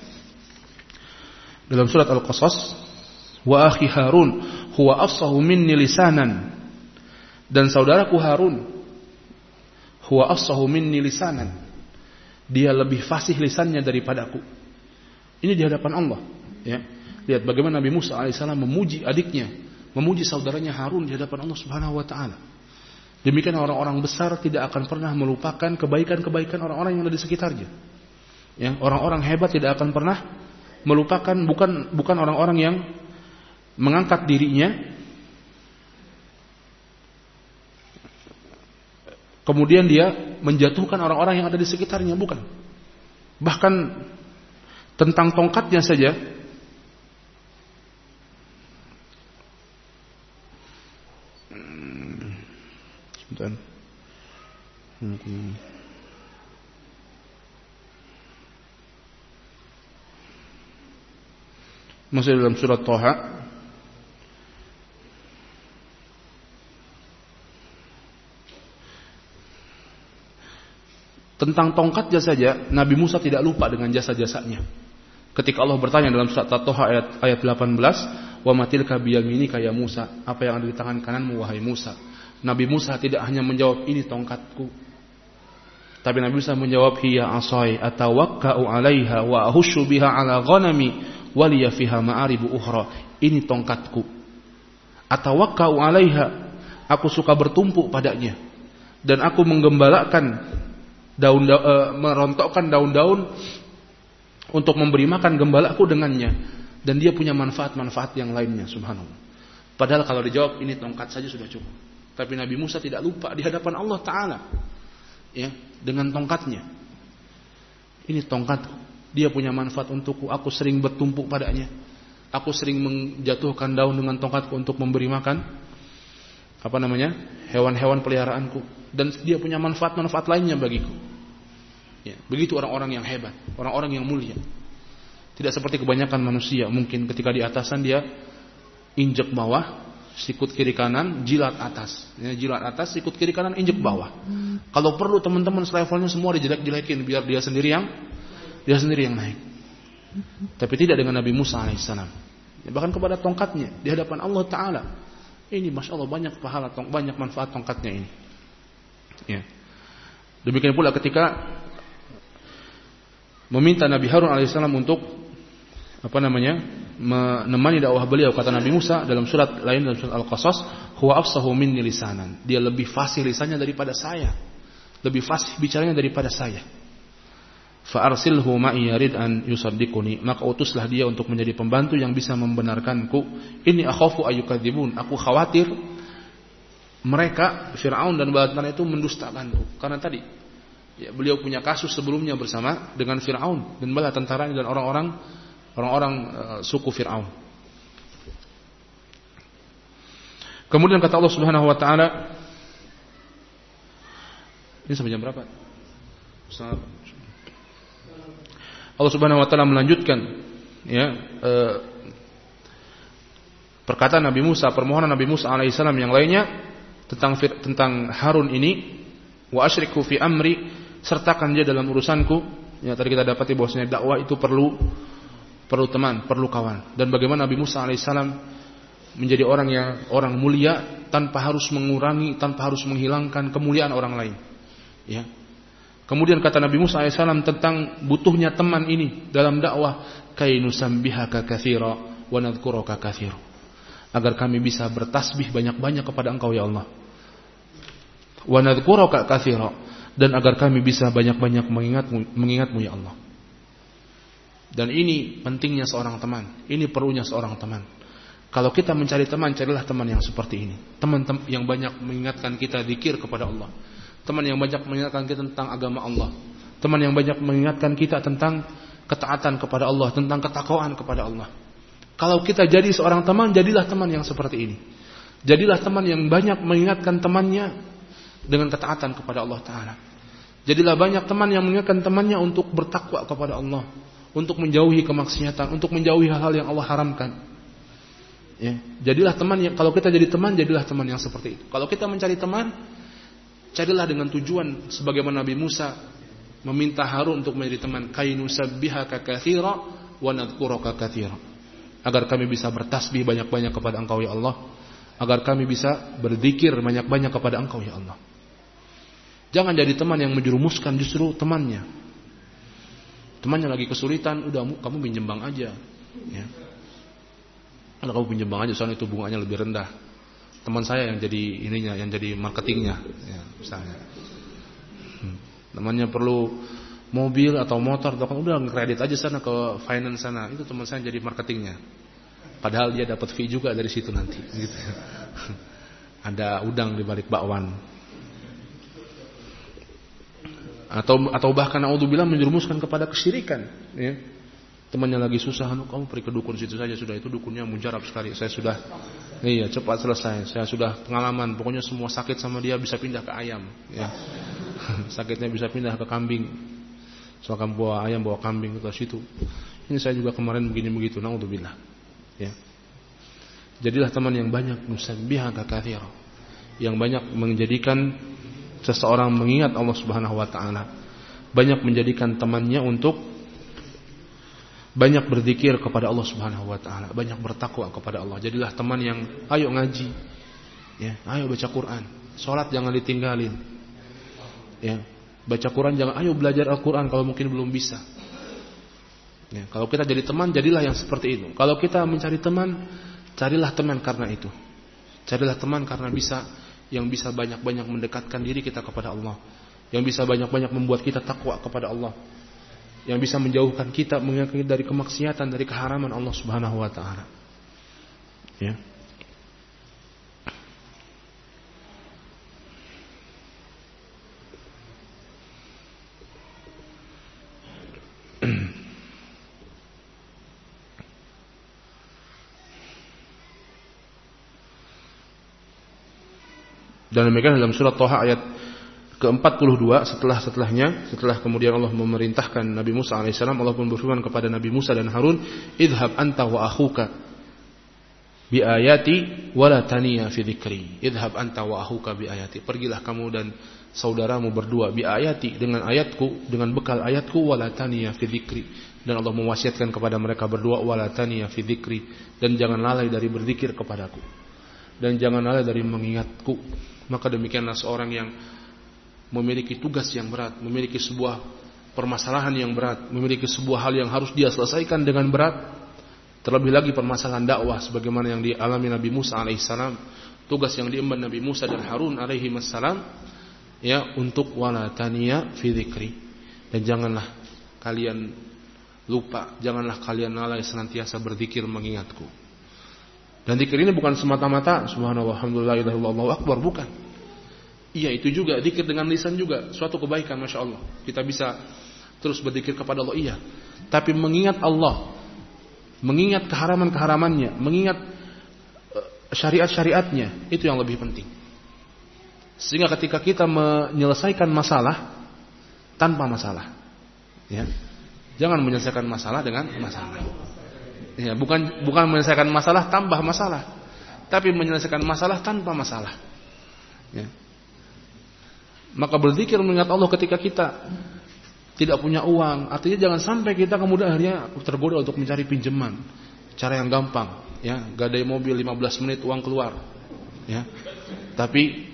dalam surat Al-Qasas, wa akhi Harun huwa afsahu minni lisanan, dan saudaraku Harun huwa afsahu minni lisanan, dia lebih fasih lisannya daripadaku. Ini di hadapan Allah. Ya. Lihat bagaimana Nabi Musa alaihissalam memuji adiknya, memuji saudaranya Harun di hadapan Allah Subhanahu wa taala. Demikian orang-orang besar tidak akan pernah melupakan kebaikan-kebaikan orang-orang yang ada di sekitarnya. Ya, orang-orang hebat tidak akan pernah melupakan, bukan bukan orang-orang yang mengangkat dirinya kemudian dia menjatuhkan orang-orang yang ada di sekitarnya, bukan. Bahkan tentang tongkatnya saja, sebentar. Masih dalam surat Thaha, tentang tongkatnya saja Nabi Musa tidak lupa dengan jasa-jasanya. Ketika Allah bertanya dalam surat Thaha ayat ayat delapan belas, wa matilka biyaminika ya Musa, apa yang ada di tangan kananmu wahai Musa? Nabi Musa tidak hanya menjawab ini tongkatku, tapi Nabi Musa menjawab hiya asai atawakka'u 'alaiha wa ahushu biha 'ala ghanami wa liya fiha ma'aribu ukhra. Ini tongkatku. Atawakka'u 'alaiha, aku suka bertumpuk padanya dan aku menggembalakan daun, daun uh, merontokkan daun-daun untuk memberi makan gembalaku dengannya, dan dia punya manfaat-manfaat yang lainnya. Subhanallah. Padahal kalau dijawab ini tongkat saja sudah cukup. Tapi Nabi Musa tidak lupa di hadapan Allah Ta'ala, ya, dengan tongkatnya. Ini tongkatku, dia punya manfaat untukku, aku sering bertumpuk padanya, aku sering menjatuhkan daun dengan tongkatku untuk memberi makan apa namanya hewan-hewan peliharaanku, dan dia punya manfaat-manfaat lainnya bagiku. Ya, begitu orang-orang yang hebat, orang-orang yang mulia. Tidak seperti kebanyakan manusia, mungkin ketika di atasan dia injek bawah, sikut kiri kanan, jilat atas. Ya, jilat atas, sikut kiri kanan, injek bawah. Hmm. Kalau perlu teman-teman selevelnya semua dijelek-jelekin biar dia sendiri yang dia sendiri yang naik. Tapi tidak dengan Nabi Musa alaihissalam. Bahkan kepada tongkatnya di hadapan Allah Ta'ala. Ini Masya Allah banyak pahala, banyak manfaat tongkatnya ini. Ya. Demikian pula ketika meminta Nabi Harun alaihissalam untuk apa namanya menemani dakwah beliau, kata Nabi Musa dalam surat lain, dalam surat Al-Qasas, huwa afsahu minni lisanan, dia lebih fasih lisannya daripada saya, lebih fasih bicaranya daripada saya. Fa arsilhu ma'i yarid an yusaddiquni, maka utuslah dia untuk menjadi pembantu yang bisa membenarkanku. Inni akhafu ayyukadzibun, aku khawatir mereka Firaun dan bala tentaranya itu mendustakanku. Karena tadi ya, beliau punya kasus sebelumnya bersama dengan Firaun dan bala tentaranya dan orang-orang orang-orang uh, suku Firaun. Kemudian kata Allah Subhanahu wa taala, ini sampai jam berapa? Allah Subhanahu wa taala melanjutkan ya uh, perkataan Nabi Musa, permohonan Nabi Musa alaihissalam yang lainnya tentang tentang Harun ini, wa asyriku fi amri, sertakan dia dalam urusanku. Ya, tadi kita dapati bahwasanya dakwah itu perlu perlu teman, perlu kawan. Dan bagaimana Nabi Musa alaihissalam menjadi orang yang orang mulia tanpa harus mengurangi, tanpa harus menghilangkan kemuliaan orang lain. Ya. Kemudian kata Nabi Musa alaihissalam tentang butuhnya teman ini dalam dakwah, kainusambihaka katsira wa nadhkuraka katsira, agar kami bisa bertasbih banyak-banyak kepada Engkau ya Allah. Wa nadhkuraka katsira, dan agar kami bisa banyak-banyak mengingatmu, mengingatmu ya Allah. Dan ini pentingnya seorang teman, ini perlunya seorang teman. Kalau kita mencari teman, carilah teman yang seperti ini. Teman yang banyak mengingatkan kita zikir kepada Allah. Teman yang banyak mengingatkan kita tentang agama Allah. Teman yang banyak mengingatkan kita tentang ketaatan kepada Allah, tentang ketakwaan kepada Allah. Kalau kita jadi seorang teman, jadilah teman yang seperti ini. Jadilah teman yang banyak mengingatkan temannya dengan ketaatan kepada Allah Ta'ala. Jadilah banyak teman yang mengingatkan temannya untuk bertakwa kepada Allah, untuk menjauhi kemaksiatan, untuk menjauhi hal-hal yang Allah haramkan. Ya, jadilah teman yang, kalau kita jadi teman, jadilah teman yang seperti itu. Kalau kita mencari teman, carilah dengan tujuan sebagaimana Nabi Musa meminta Harun untuk menjadi teman, kainusabbihaka katsira wa nadhkuraka katsira, agar kami bisa bertasbih banyak-banyak kepada Engkau ya Allah, agar kami bisa berzikir banyak-banyak kepada Engkau ya Allah. Jangan jadi teman yang menjerumuskan justru temannya. Temannya lagi kesulitan, udah kamu pinjam bank aja, ya. Kalau kamu pinjam bank aja, soalnya itu bunganya lebih rendah. Teman saya yang jadi ininya, yang jadi marketingnya, ya, misalnya. Hmm. Temannya perlu mobil atau motor, atau udah kredit aja sana ke finance sana. Itu teman saya jadi marketingnya. Padahal dia dapat fee juga dari situ nanti. Gitu. Ada udang di balik bakwan. Atau atau bahkan naudzubillah menjerumuskan kepada kesyirikan. Ya. Temannya lagi susah, kamu pergi ke dukun situ saja sudah, itu dukunnya mujarab sekali. Saya sudah, iya cepat selesai. Saya sudah pengalaman. Pokoknya semua sakit sama dia bisa pindah ke ayam. Ya. Sakitnya bisa pindah ke kambing. Soal kamu bawa ayam, bawa kambing ke situ. Ini saya juga kemarin begini begitu. Naudzubillah. Ya. Jadilah teman yang banyak nusabbihaka katsira, yang banyak menjadikan seseorang mengingat Allah Subhanahu wa taala, banyak menjadikan temannya untuk banyak berzikir kepada Allah Subhanahu wa taala, banyak bertakwa kepada Allah. Jadilah teman yang ayo ngaji. Ya, ayo baca Quran. Salat jangan ditinggalin. Ya, baca Quran jangan, ayo belajar Al-Qur'an kalau mungkin belum bisa. Ya, kalau kita jadi teman, jadilah yang seperti itu. Kalau kita mencari teman, carilah teman karena itu. Carilah teman karena bisa, yang bisa banyak-banyak mendekatkan diri kita kepada Allah, yang bisa banyak-banyak membuat kita takwa kepada Allah, yang bisa menjauhkan kita, mengingatkan kita dari kemaksiatan, dari keharaman Allah Subhanahu wa taala. Ya. Dan demikian dalam surat Thaha ayat ke empat puluh dua, setelah setelahnya, setelah kemudian Allah memerintahkan Nabi Musa alaihissalam, Allah pun berfirman kepada Nabi Musa dan Harun, idhab anta wa akhuka bi ayati wala taniya fi dzikri. Idhab anta wa akhuka bi ayati. Pergilah kamu dan saudaramu berdua bi ayati, dengan ayatku, dengan bekal ayatku, wala taniya fi dzikri. Dan Allah mewasiatkan kepada mereka berdua, wala taniya fi dzikri, dan jangan lalai dari berzikir kepadaku, dan jangan lalai dari mengingatku. Maka demikianlah seorang yang memiliki tugas yang berat, memiliki sebuah permasalahan yang berat, memiliki sebuah hal yang harus dia selesaikan dengan berat. Terlebih lagi permasalahan dakwah sebagaimana yang dialami Nabi Musa alaihissalam, tugas yang diemban Nabi Musa dan Harun alaihissalam, ya, untuk wala taniya fi dzikri, dan janganlah kalian lupa, janganlah kalian lalai senantiasa berzikir mengingatku. Dan zikir ini bukan semata-mata subhanallah alhamdulillah Allahu akbar, bukan. Iya, itu juga zikir dengan lisan juga suatu kebaikan, masya Allah. Kita bisa terus berzikir kepada Allah, iya. Tapi mengingat Allah, mengingat keharaman-keharamannya, mengingat syariat-syariatnya, itu yang lebih penting. Sehingga ketika kita menyelesaikan masalah tanpa masalah, ya, jangan menyelesaikan masalah dengan masalah. Ya, bukan bukan menyelesaikan masalah tambah masalah, tapi menyelesaikan masalah tanpa masalah. Ya. Maka berzikir mengingat Allah ketika kita tidak punya uang, artinya jangan sampai kita kemudian akhirnya tergoda untuk mencari pinjaman, cara yang gampang, ya, gadai mobil lima belas menit uang keluar, ya, tapi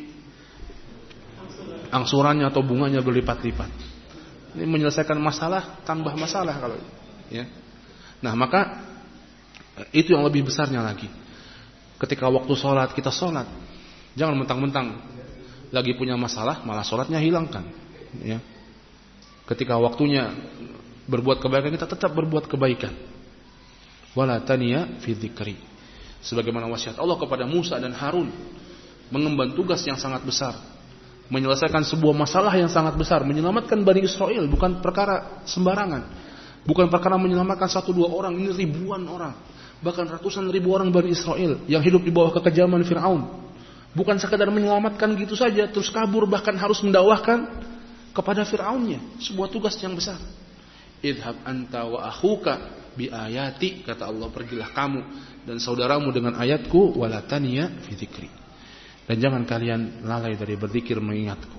angsurannya atau bunganya berlipat-lipat. Ini menyelesaikan masalah tambah masalah kalau, ya. Nah, maka itu yang lebih besarnya lagi. Ketika waktu sholat kita sholat, jangan mentang-mentang lagi punya masalah malah sholatnya hilangkan, ya. Ketika waktunya berbuat kebaikan, kita tetap berbuat kebaikan. Wala taniya fi dzikri. Sebagaimana wasiat Allah kepada Musa dan Harun, mengemban tugas yang sangat besar, menyelesaikan sebuah masalah yang sangat besar, menyelamatkan Bani Israel, bukan perkara sembarangan, bukan perkara menyelamatkan satu dua orang, ini ribuan orang, bahkan ratusan ribu orang Bani Israel yang hidup di bawah kekejaman Fir'aun. Bukan sekadar menyelamatkan gitu saja terus kabur, bahkan harus mendakwahkan kepada Fir'aunnya, sebuah tugas yang besar. Idhab anta wa akhuka bi ayati, kata Allah, pergilah kamu dan saudaramu dengan ayatku, wala taniya fi dzikri, dan jangan kalian lalai dari berzikir mengingatku.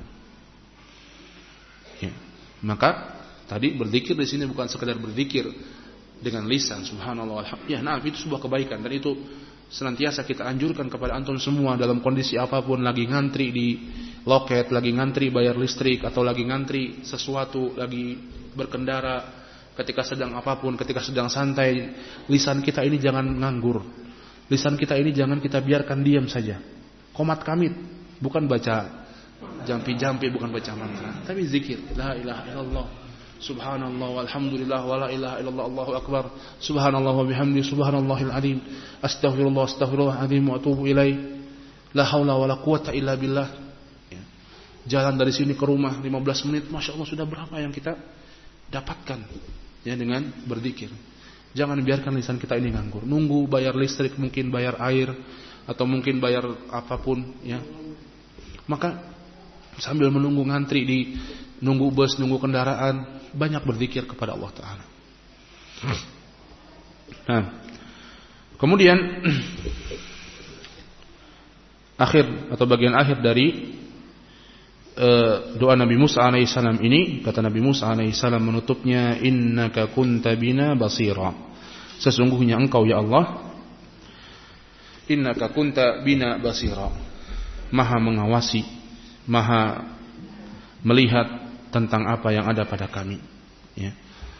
Ya. Maka tadi berzikir di sini bukan sekadar berzikir dengan lisan subhanallah alhamdulillah. Ya, nah itu sebuah kebaikan, dan itu senantiasa kita anjurkan kepada antum semua dalam kondisi apapun, lagi ngantri di loket, lagi ngantri bayar listrik, atau lagi ngantri sesuatu, lagi berkendara, ketika sedang apapun, ketika sedang santai, lisan kita ini jangan nganggur. Lisan kita ini jangan kita biarkan diam saja. Qomat kamit, bukan baca jampi-jampi, bukan baca mantra, tapi zikir. La ilaha illallah, subhanallah, walhamdulillah, wala ilaha illallah, Allahu akbar, subhanallah wa bihamdi, subhanallahil azim, astaghfirullah, astaghfirullah azim wa atubu ilaih, la haula wala quwata illa billah. Ya. Jalan dari sini ke rumah lima belas menit, masya Allah sudah berapa yang kita dapatkan, ya, dengan berzikir. Jangan biarkan lisan kita ini nganggur, nunggu bayar listrik, mungkin bayar air, atau mungkin bayar apapun, ya. Maka sambil menunggu ngantri di nunggu bus, nunggu kendaraan, banyak berzikir kepada Allah Ta'ala. Nah, kemudian akhir atau bagian akhir dari uh, doa Nabi Musa alaihissalam ini, kata Nabi Musa alaihissalam menutupnya, innaka kunta bina basira, sesungguhnya engkau ya Allah, innaka kunta bina basira, maha mengawasi, maha melihat tentang apa yang ada pada kami, ya.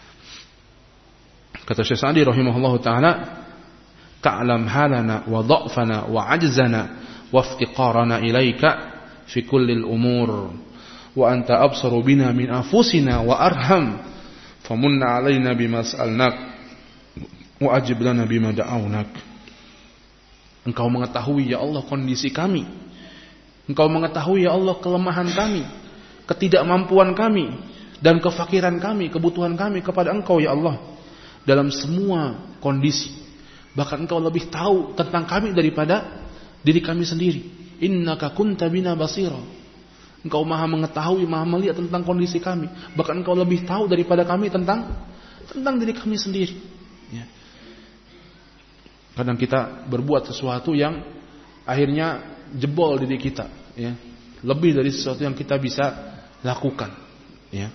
Kata Syekh Sa'di rahimahullahu taala, ta'lam halana wa dha'fana wa ajzana wa iftiqarana ilaika fi kulli al-umur wa anta absaru bina min anfusina wa arham famunna alaina bima sa'alnak wa ajib lana bima da'awnak. Engkau mengetahui ya Allah kondisi kami, engkau mengetahui ya Allah kelemahan kami, ketidakmampuan kami, dan kefakiran kami, kebutuhan kami kepada engkau ya Allah dalam semua kondisi. Bahkan engkau lebih tahu tentang kami daripada diri kami sendiri. Innaka kunta bina basira, engkau maha mengetahui, maha melihat tentang kondisi kami. Bahkan engkau lebih tahu daripada kami tentang tentang diri kami sendiri, ya. Kadang kita berbuat sesuatu yang akhirnya jebol diri kita, ya. Lebih dari sesuatu yang kita bisa lakukan, ya.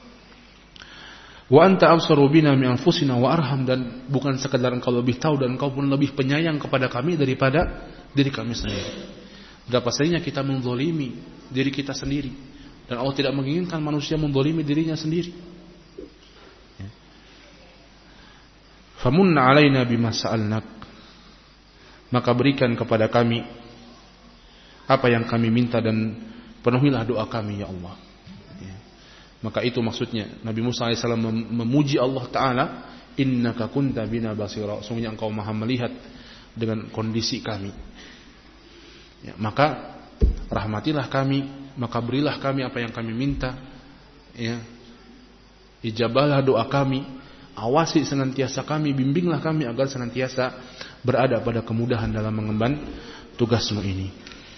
Wa anta absaru bina min anfusina wa arham, dan bukan sekedar engkau lebih tahu dan engkau pun lebih penyayang kepada kami daripada diri kami sendiri. Berapa seringnya kita menzalimi diri kita sendiri, dan Allah tidak menginginkan manusia menzalimi dirinya sendiri. Famunna alaina bima sa'alnak, maka berikan kepada kami apa yang kami minta dan penuhilah doa kami ya Allah. Maka itu maksudnya Nabi Musa alaihissalam memuji Allah Ta'ala, innaka kunta bina basira, sungguhnya engkau maha melihat dengan kondisi kami, ya, maka rahmatilah kami, maka berilah kami apa yang kami minta, ya, ijabahlah doa kami, awasi senantiasa kami, bimbinglah kami agar senantiasa berada pada kemudahan dalam mengemban tugasmu ini.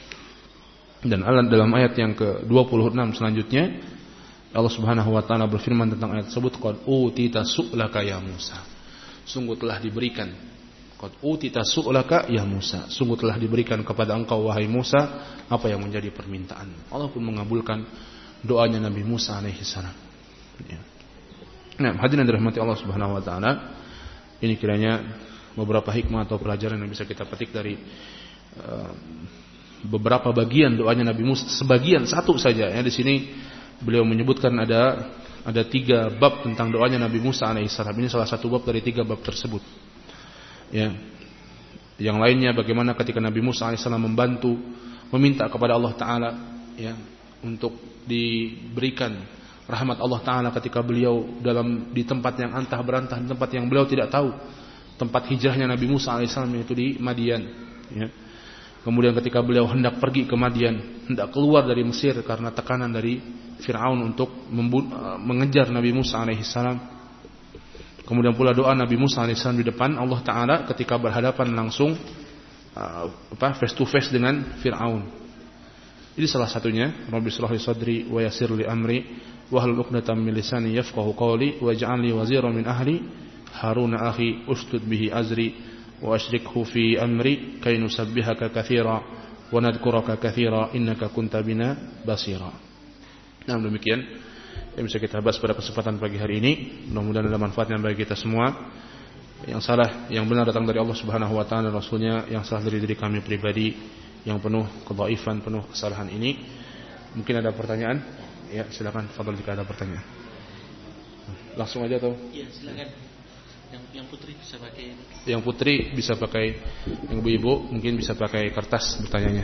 Dan dalam ayat yang ke dua puluh enam selanjutnya Allah Subhanahu wa taala berfirman tentang ayat tersebut, qad utita su'laka ya Musa, sungguh telah diberikan, qad utita su'laka ya Musa, sungguh telah diberikan kepada engkau wahai Musa apa yang menjadi permintaan. Allah pun mengabulkan doanya Nabi Musa alaihi salam. Ya. Nah, hadirin dirahmati Allah Subhanahu wa taala, ini kiranya beberapa hikmah atau pelajaran yang bisa kita petik dari uh, beberapa bagian doanya Nabi Musa, sebagian satu saja ya. Di sini beliau menyebutkan ada ada tiga bab tentang doanya Nabi Musa alaihissalam. Ini salah satu bab dari tiga bab tersebut. Ya. Yang lainnya bagaimana ketika Nabi Musa alaihissalam membantu meminta kepada Allah Taala, ya, untuk diberikan rahmat Allah Taala ketika beliau dalam di tempat yang antah berantah, di tempat yang beliau tidak tahu tempat hijrahnya Nabi Musa alaihissalam, yaitu di Madian. Ya. Kemudian ketika beliau hendak pergi ke Madian, hendak keluar dari Mesir karena tekanan dari Fir'aun untuk membunuh, mengejar Nabi Musa alaihissalam. Kemudian pula doa Nabi Musa alaihissalam di depan Allah Ta'ala ketika berhadapan langsung uh, apa, face to face dengan Fir'aun. Ini salah satunya. Rabbi shrah li sadri wa yassir li amri wahlul 'uqdatam min lisani yafqahu qawli waj'al li waziran min ahli Haruna akhi ustud bihi azri wa asyrikhu fi amri kay nusabbihaka katsira wa nadhkuraka katsira innaka kunta bina basira. Nah, demikian yang bisa kita bahas pada kesempatan pagi hari ini. Mudah-mudahan ada manfaatnya bagi kita semua. Yang salah, yang benar datang dari Allah Subhanahu wa taala dan Rasulnya, yang salah dari diri kami pribadi yang penuh kedhaifan, penuh kesalahan ini. Mungkin ada pertanyaan? Ya, silakan fadhil jika ada pertanyaan. Langsung aja atau? Iya, silakan. Yang, yang putri bisa pakai. Yang putri bisa pakai, yang ibu-ibu mungkin bisa pakai kertas bertanyanya.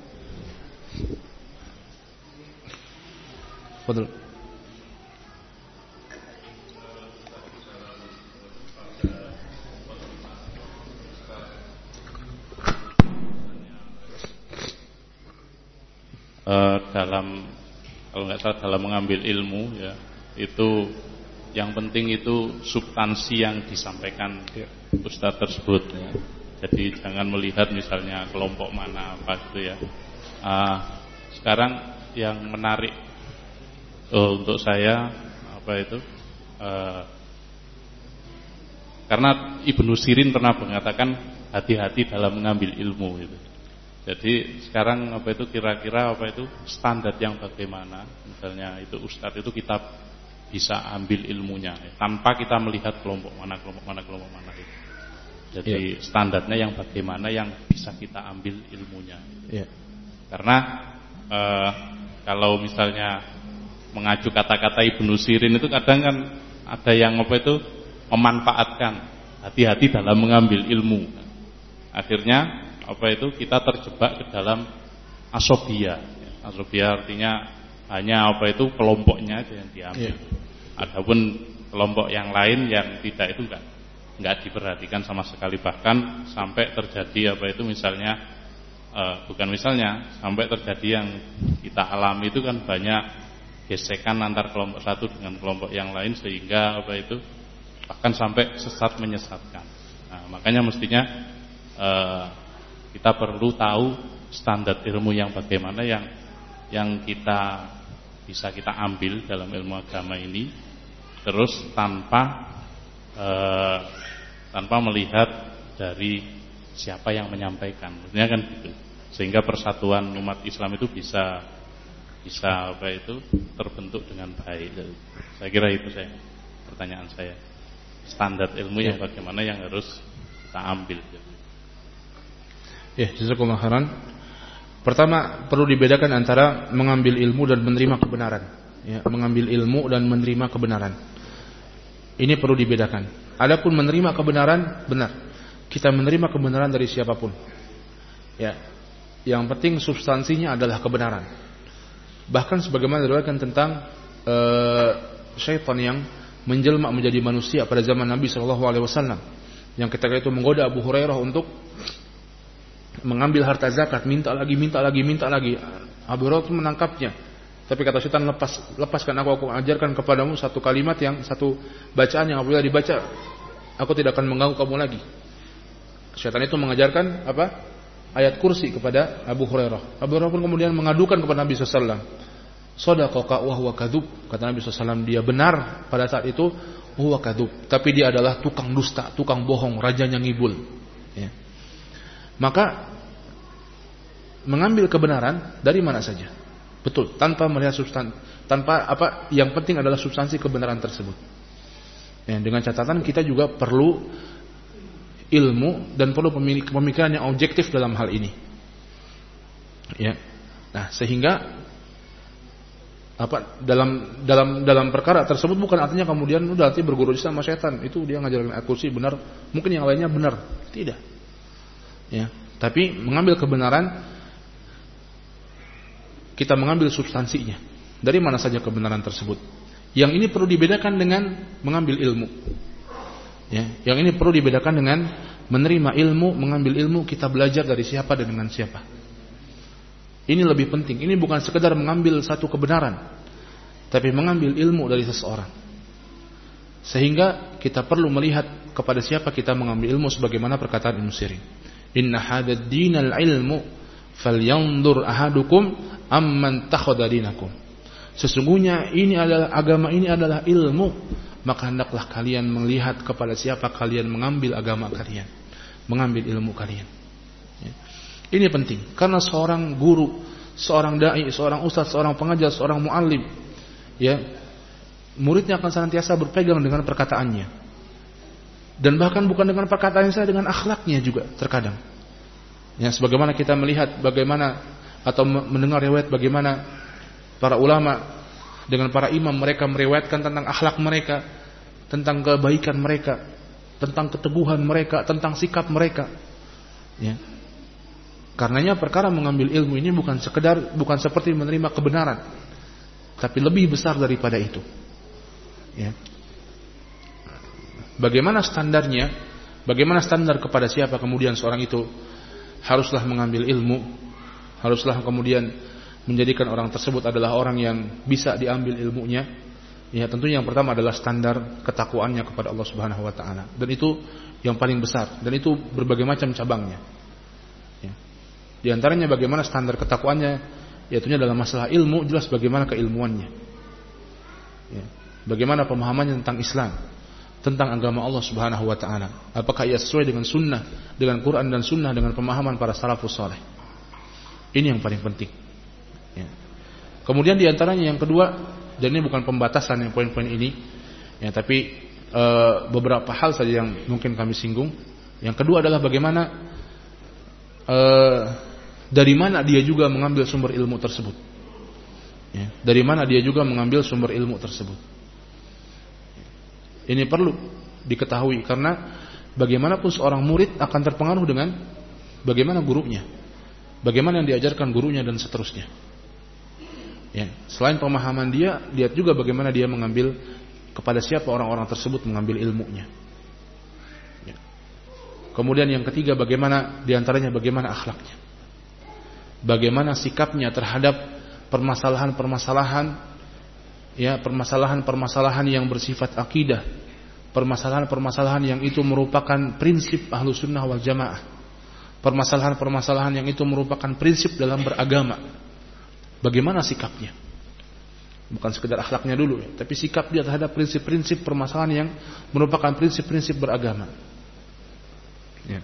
Fadhil. Uh, dalam kalau nggak salah dalam mengambil ilmu ya, itu yang penting itu substansi yang disampaikan ya, Ustadz tersebut ya. Jadi jangan melihat misalnya kelompok mana apa gitu ya. Uh, sekarang yang menarik uh, untuk saya apa itu uh, karena Ibnu Sirin pernah mengatakan hati-hati dalam mengambil ilmu itu. Jadi sekarang apa itu kira-kira apa itu standar yang bagaimana? Misalnya itu Ustadz itu kita bisa ambil ilmunya tanpa kita melihat kelompok mana kelompok mana kelompok mana itu. Jadi ya, standarnya yang bagaimana yang bisa kita ambil ilmunya. Ya. Karena eh, kalau misalnya mengacu kata-kata Ibnu Sirin itu kadang kan ada yang apa itu memanfaatkan hati-hati dalam mengambil ilmu. Akhirnya apa itu kita terjebak ke dalam asobia. Asobia artinya hanya apa itu kelompoknya aja yang diambil. Yeah. Adapun kelompok yang lain yang tidak itu enggak enggak diperhatikan sama sekali, bahkan sampai terjadi apa itu misalnya eh, bukan misalnya sampai terjadi yang kita alami itu kan banyak gesekan antar kelompok satu dengan kelompok yang lain sehingga apa itu bahkan sampai sesat menyesatkan. Nah, makanya mestinya eh, kita perlu tahu standar ilmu yang bagaimana yang yang kita bisa kita ambil dalam ilmu agama ini, terus tanpa eh, tanpa melihat dari siapa yang menyampaikan. Maksudnya kan gitu. Sehingga persatuan umat Islam itu bisa bisa apa itu terbentuk dengan baik. Saya kira itu saya pertanyaan saya. Standar ilmu yang bagaimana yang harus kita ambil. Ya, jazakumullah khairan. Pertama, perlu dibedakan antara mengambil ilmu dan menerima kebenaran. Ya, mengambil ilmu dan menerima kebenaran. Ini perlu dibedakan. Adapun menerima kebenaran, benar. Kita menerima kebenaran dari siapapun. Ya. Yang penting substansinya adalah kebenaran. Bahkan sebagaimana diriwayatkan tentang uh, syaitan yang menjelma menjadi manusia pada zaman Nabi shallallahu alaihi wasallam, yang ketika itu menggoda Abu Hurairah untuk mengambil harta zakat, minta lagi, minta lagi, minta lagi. Abu Hurairah menangkapnya. Tapi kata syaitan, lepas, lepaskan aku, aku ajarkan kepadamu satu kalimat yang satu bacaan yang apabila dibaca, aku tidak akan mengganggu kamu lagi. Syaitan itu mengajarkan apa? Ayat kursi kepada Abu Hurairah. Abu Hurairah pun kemudian mengadukan kepada Nabi shallallahu alaihi wasallam. Shadaqaka wa huwa kadzub. Kata Nabi shallallahu alaihi wasallam, dia benar pada saat itu, huwa kadzub. Tapi dia adalah tukang dusta, tukang bohong, rajanya ngibul. Ya. Maka mengambil kebenaran dari mana saja, betul, tanpa melihat substansi, tanpa apa, yang penting adalah substansi kebenaran tersebut. Ya, dengan catatan kita juga perlu ilmu dan perlu pemikiran yang objektif dalam hal ini. Ya, nah sehingga apa dalam dalam dalam perkara tersebut bukan artinya kemudian udah nanti berguru sama setan, itu dia ngajarin akursi benar, mungkin yang lainnya benar, tidak. Ya, tapi mengambil kebenaran, kita mengambil substansinya. Dari mana saja kebenaran tersebut. Yang ini perlu dibedakan dengan mengambil ilmu. Ya, yang ini perlu dibedakan dengan menerima ilmu, mengambil ilmu, kita belajar dari siapa dan dengan siapa. Ini lebih penting. Ini bukan sekedar mengambil satu kebenaran, tapi mengambil ilmu dari seseorang. Sehingga kita perlu melihat kepada siapa kita mengambil ilmu, sebagaimana perkataan Ibnu Sirin. Inna hadad dinal ilmu falyanzur ahadukum amman takhadha dinakum. Sesungguhnya ini adalah agama, ini adalah ilmu, maka hendaklah kalian melihat kepada siapa kalian mengambil agama kalian, mengambil ilmu kalian. Ya. Ini penting, karena seorang guru, seorang dai, seorang ustaz, seorang pengajar, seorang muallim, ya, muridnya akan senantiasa berpegang dengan perkataannya, dan bahkan bukan dengan perkataannya saja, dengan akhlaknya juga terkadang. Ya, sebagaimana kita melihat bagaimana atau mendengar riwayat bagaimana para ulama dengan para imam, mereka meriwayatkan tentang akhlak mereka, tentang kebaikan mereka, tentang keteguhan mereka, tentang sikap mereka. Ya. Karenanya perkara mengambil ilmu ini bukan sekedar, bukan seperti menerima kebenaran, tapi lebih besar daripada itu. Ya. Bagaimana standarnya? Bagaimana standar kepada siapa kemudian seorang itu haruslah mengambil ilmu, haruslah kemudian menjadikan orang tersebut adalah orang yang bisa diambil ilmunya. Ya, tentunya yang pertama adalah standar ketakwaannya kepada Allah Subhanahu wa taala. Dan itu yang paling besar, dan itu berbagai macam cabangnya. Ya. Di antaranya bagaimana standar ketakwaannya, yaitu dalam masalah ilmu, jelas bagaimana keilmuannya. Ya. Bagaimana pemahamannya tentang Islam, tentang agama Allah Subhanahu wa taala. Apakah ia sesuai dengan sunnah, dengan Quran dan sunnah, dengan pemahaman para salafus saleh. Ini yang paling penting. Ya. Kemudian di antaranya yang kedua, dan ini bukan pembatasan yang poin-poin ini, ya, tapi e, beberapa hal saja yang mungkin kami singgung. Yang kedua adalah bagaimana e, dari mana dia juga mengambil sumber ilmu tersebut. Ya. Dari mana dia juga mengambil sumber ilmu tersebut. Ini perlu diketahui, karena bagaimanapun seorang murid akan terpengaruh dengan bagaimana gurunya, bagaimana yang diajarkan gurunya, dan seterusnya. Ya, selain pemahaman dia, lihat juga bagaimana dia mengambil, kepada siapa orang-orang tersebut mengambil ilmunya. Ya. Kemudian yang ketiga, bagaimana diantaranya bagaimana akhlaknya, bagaimana sikapnya terhadap permasalahan-permasalahan, ya, permasalahan-permasalahan yang bersifat akidah, permasalahan-permasalahan yang itu merupakan prinsip ahlu sunnah wal jamaah, permasalahan-permasalahan yang itu merupakan prinsip dalam beragama. Bagaimana sikapnya? Bukan sekedar akhlaknya dulu, ya, tapi sikap dia terhadap prinsip-prinsip permasalahan yang merupakan prinsip-prinsip beragama. Ya.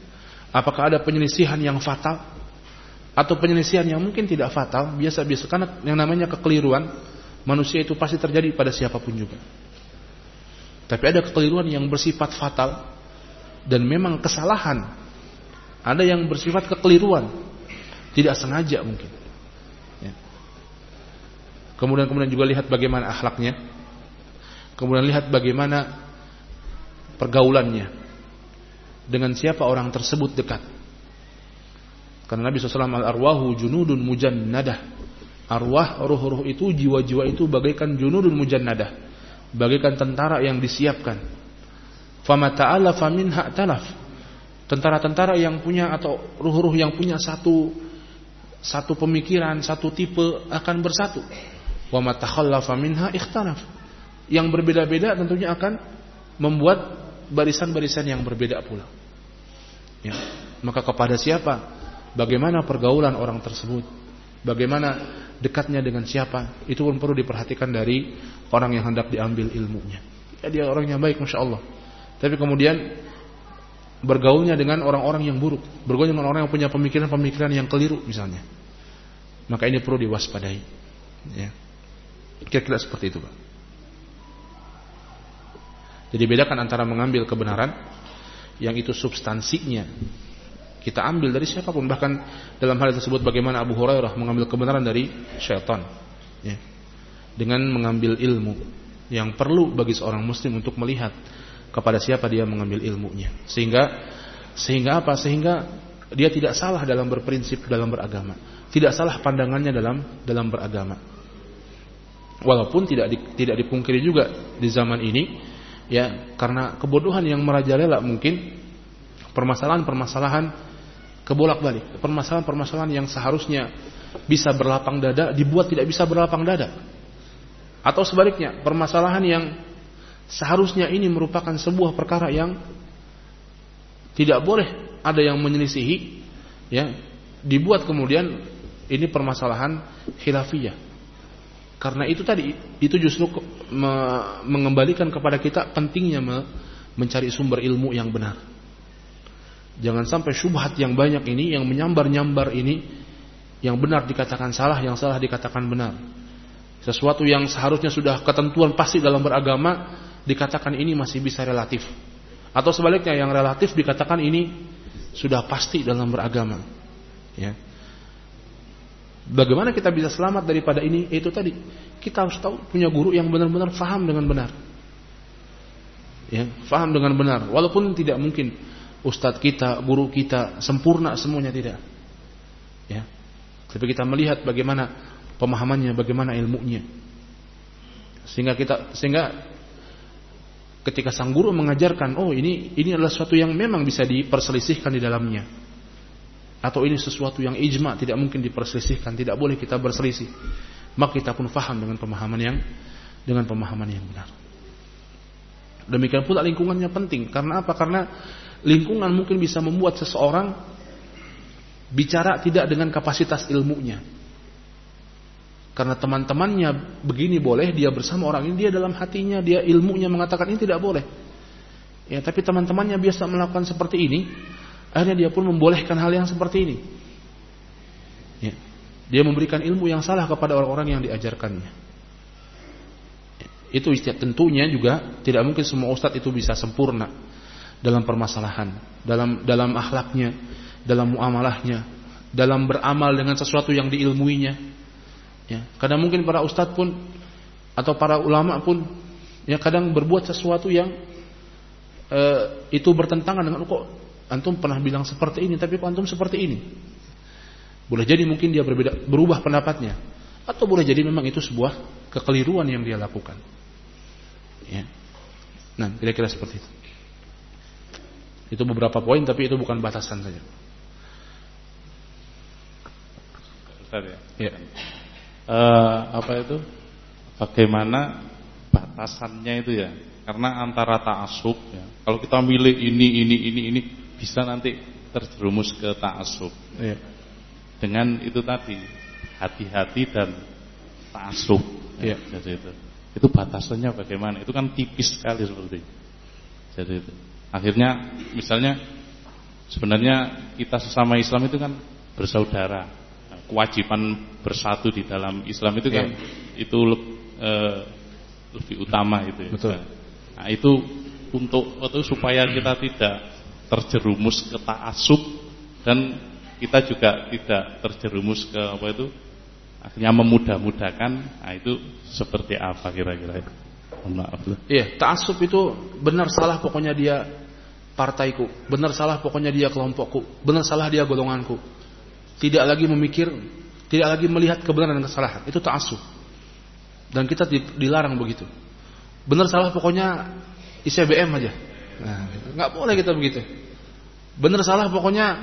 Apakah ada penyelisihan yang fatal atau penyelisihan yang mungkin tidak fatal, biasa-biasa, karena yang namanya kekeliruan manusia itu pasti terjadi pada siapapun juga. Tapi ada kekeliruan yang bersifat fatal dan memang kesalahan. Ada yang bersifat kekeliruan, tidak sengaja mungkin. Ya. Kemudian kemudian juga lihat bagaimana akhlaknya. Kemudian lihat bagaimana pergaulannya. Dengan siapa orang tersebut dekat. Karena Nabi shallallahu alaihi wasallam al-arwahu junudun mujannadah. Arwah, roh-roh itu, jiwa-jiwa itu bagaikan junudun mujannadah, bagaikan tentara yang disiapkan. Fama ta'alafa minha talaf. Tentara-tentara yang punya atau ruh-ruh yang punya satu satu pemikiran, satu tipe akan bersatu. Wa ma takhallafa minha ikhtalaf. Yang berbeda-beda tentunya akan membuat barisan-barisan yang berbeda pula. Ya. Maka kepada siapa, bagaimana pergaulan orang tersebut, bagaimana dekatnya dengan siapa, itu pun perlu diperhatikan dari orang yang hendak diambil ilmunya. Ya, dia orangnya baik, masya Allah, tapi kemudian bergaulnya dengan orang-orang yang buruk, bergaulnya dengan orang yang punya pemikiran-pemikiran yang keliru misalnya, maka ini perlu diwaspadai. Ya. Kira-kira seperti itu, Pak. Jadi bedakan antara mengambil kebenaran yang itu substansinya kita ambil dari siapapun, bahkan dalam hal tersebut bagaimana Abu Hurairah mengambil kebenaran dari syaitan, ya, dengan mengambil ilmu yang perlu bagi seorang muslim untuk melihat kepada siapa dia mengambil ilmunya, sehingga sehingga apa? Sehingga dia tidak salah dalam berprinsip dalam beragama, tidak salah pandangannya dalam dalam beragama. Walaupun tidak di, tidak dipungkiri juga di zaman ini, ya, karena kebodohan yang merajalela mungkin permasalahan-permasalahan kebolak-balik, permasalahan-permasalahan yang seharusnya bisa berlapang dada dibuat tidak bisa berlapang dada, atau sebaliknya permasalahan yang seharusnya ini merupakan sebuah perkara yang tidak boleh ada yang menyelisihi, ya, dibuat kemudian ini permasalahan khilafiyah. Karena itu tadi, itu justru me- mengembalikan kepada kita pentingnya me- mencari sumber ilmu yang benar. Jangan sampai syubhat yang banyak ini, yang menyambar-nyambar ini, yang benar dikatakan salah, yang salah dikatakan benar. Sesuatu yang seharusnya sudah ketentuan pasti dalam beragama, dikatakan ini masih bisa relatif. Atau sebaliknya, yang relatif dikatakan ini sudah pasti dalam beragama. Ya. Bagaimana kita bisa selamat daripada ini? Itu tadi, kita harus tahu, punya guru yang benar-benar faham dengan benar, ya, faham dengan benar. Walaupun tidak mungkin ustadz kita, guru kita sempurna semuanya, tidak, ya, tapi kita melihat bagaimana pemahamannya, bagaimana ilmunya, sehingga kita sehingga ketika sang guru mengajarkan, oh ini ini adalah sesuatu yang memang bisa diperselisihkan di dalamnya, atau ini sesuatu yang ijma, tidak mungkin diperselisihkan, tidak boleh kita berselisih, maka kita pun faham dengan pemahaman yang dengan pemahaman yang benar. Demikian pula lingkungannya penting. Karena apa? Karena lingkungan mungkin bisa membuat seseorang bicara tidak dengan kapasitas ilmunya. Karena teman-temannya begini boleh, dia bersama orang ini, dia dalam hatinya, dia ilmunya mengatakan ini tidak boleh. Ya, tapi teman-temannya biasa melakukan seperti ini, akhirnya dia pun membolehkan hal yang seperti ini. Ya. Dia memberikan ilmu yang salah kepada orang-orang yang diajarkannya. Ya. Itu tentunya juga tidak mungkin semua ustadz itu bisa sempurna dalam permasalahan, dalam dalam akhlaknya, dalam muamalahnya, dalam beramal dengan sesuatu yang diilmuinya. Ya. Kadang mungkin para ustadz pun atau para ulama pun, ya, kadang berbuat sesuatu yang uh, itu bertentangan dengan, kok antum pernah bilang seperti ini, tapi kok antum seperti ini. Boleh jadi mungkin dia berbeda, berubah pendapatnya, atau boleh jadi memang itu sebuah kekeliruan yang dia lakukan. Ya. Nah, kira-kira seperti itu. Itu beberapa poin, tapi itu bukan batasan saja. Ustaz ya. Ya. Uh, apa itu? Bagaimana batasannya itu ya? Karena antara ta'assub, ya, kalau kita milih ini, ini, ini, ini, bisa nanti terjerumus ke ta'assub. Ya. Dengan itu tadi, hati-hati dan ta'assub. Ya. Ya, jadi itu. Itu batasannya bagaimana? Itu kan tipis sekali seperti itu. Jadi itu. Akhirnya, misalnya sebenarnya kita sesama Islam itu kan bersaudara. Nah, kewajiban bersatu di dalam Islam itu kan yeah. itu le, eh, lebih utama itu. Ya. Betul. Nah, itu untuk itu supaya kita tidak terjerumus ke ta'assub dan kita juga tidak terjerumus ke apa itu akhirnya memudah-mudahkan. Nah, itu seperti apa kira-kira? Maaf. Iya, ta'assub itu benar salah pokoknya dia partaiku, benar salah pokoknya dia kelompokku, benar salah dia golonganku. Tidak lagi memikir, tidak lagi melihat kebenaran dan kesalahan. Itu ta'assub. Dan kita dilarang begitu. Benar salah pokoknya I C B M aja. Nah, nggak boleh kita begitu. Benar salah pokoknya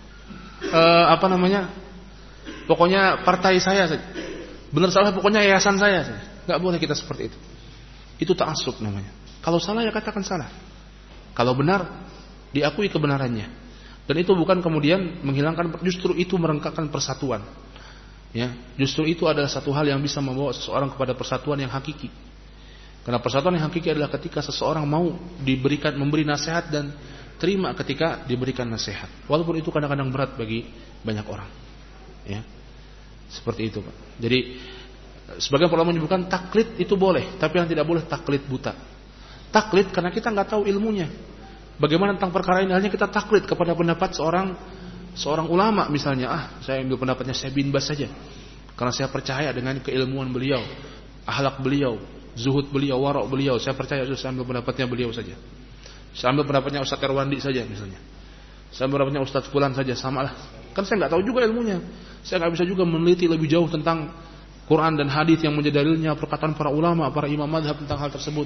eh, apa namanya? Pokoknya partai saya saja. Benar salah pokoknya yayasan saya saja. Nggak boleh kita seperti itu. Itu ta'assub namanya. Kalau salah ya katakan salah. Kalau benar diakui kebenarannya. Dan itu bukan kemudian menghilangkan, justru itu merengkakkan persatuan. Ya, justru itu adalah satu hal yang bisa membawa seseorang kepada persatuan yang hakiki. Karena persatuan yang hakiki adalah ketika seseorang mau diberikan, memberi nasihat dan terima ketika diberikan nasihat. Walaupun itu kadang-kadang berat bagi banyak orang. Ya, seperti itu, Pak. Jadi sebagian ulama menyebutkan taklid itu boleh, tapi yang tidak boleh taklid buta. Taklid karena kita nggak tahu ilmunya. Bagaimana tentang perkara ini, hanya kita taklid kepada pendapat seorang seorang ulama misalnya. Ah, saya ambil pendapatnya Syekh bin Baz saja, karena saya percaya dengan keilmuan beliau, akhlak beliau, zuhud beliau, warok beliau. Saya percaya, saya ambil pendapatnya beliau saja. Saya ambil pendapatnya Ustaz Erwandi saja misalnya. Saya ambil pendapatnya Ustaz Fulan saja, sama lah. Kan saya nggak tahu juga ilmunya. Saya nggak bisa juga meneliti lebih jauh tentang Quran dan hadis yang menjadi dalilnya, perkataan para ulama, para imam mazhab tentang hal tersebut.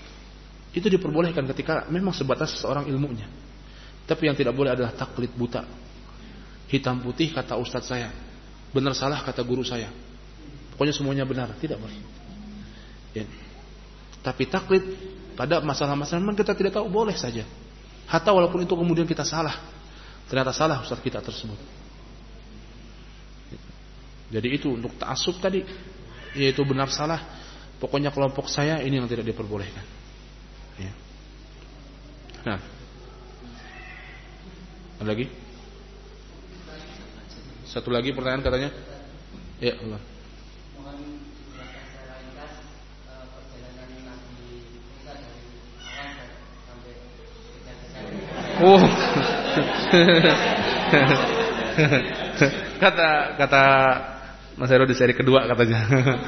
Itu diperbolehkan ketika memang sebatas seorang ilmunya. Tapi yang tidak boleh adalah taklid buta. Hitam putih kata ustadz saya, benar salah kata guru saya. Pokoknya semuanya benar, tidak boleh. Ya. Tapi taklid pada masalah-masalah memang kita tidak tahu, boleh saja. Hatta walaupun itu kemudian kita salah, ternyata salah ustadz kita tersebut. Jadi itu untuk ta'assub tadi, yaitu benar salah, pokoknya kelompok saya ini yang tidak diperbolehkan. Ya. Nah, ada lagi? Satu lagi pertanyaan katanya. Ya Allah. Oh. kata kata Mas Hero di seri kedua katanya.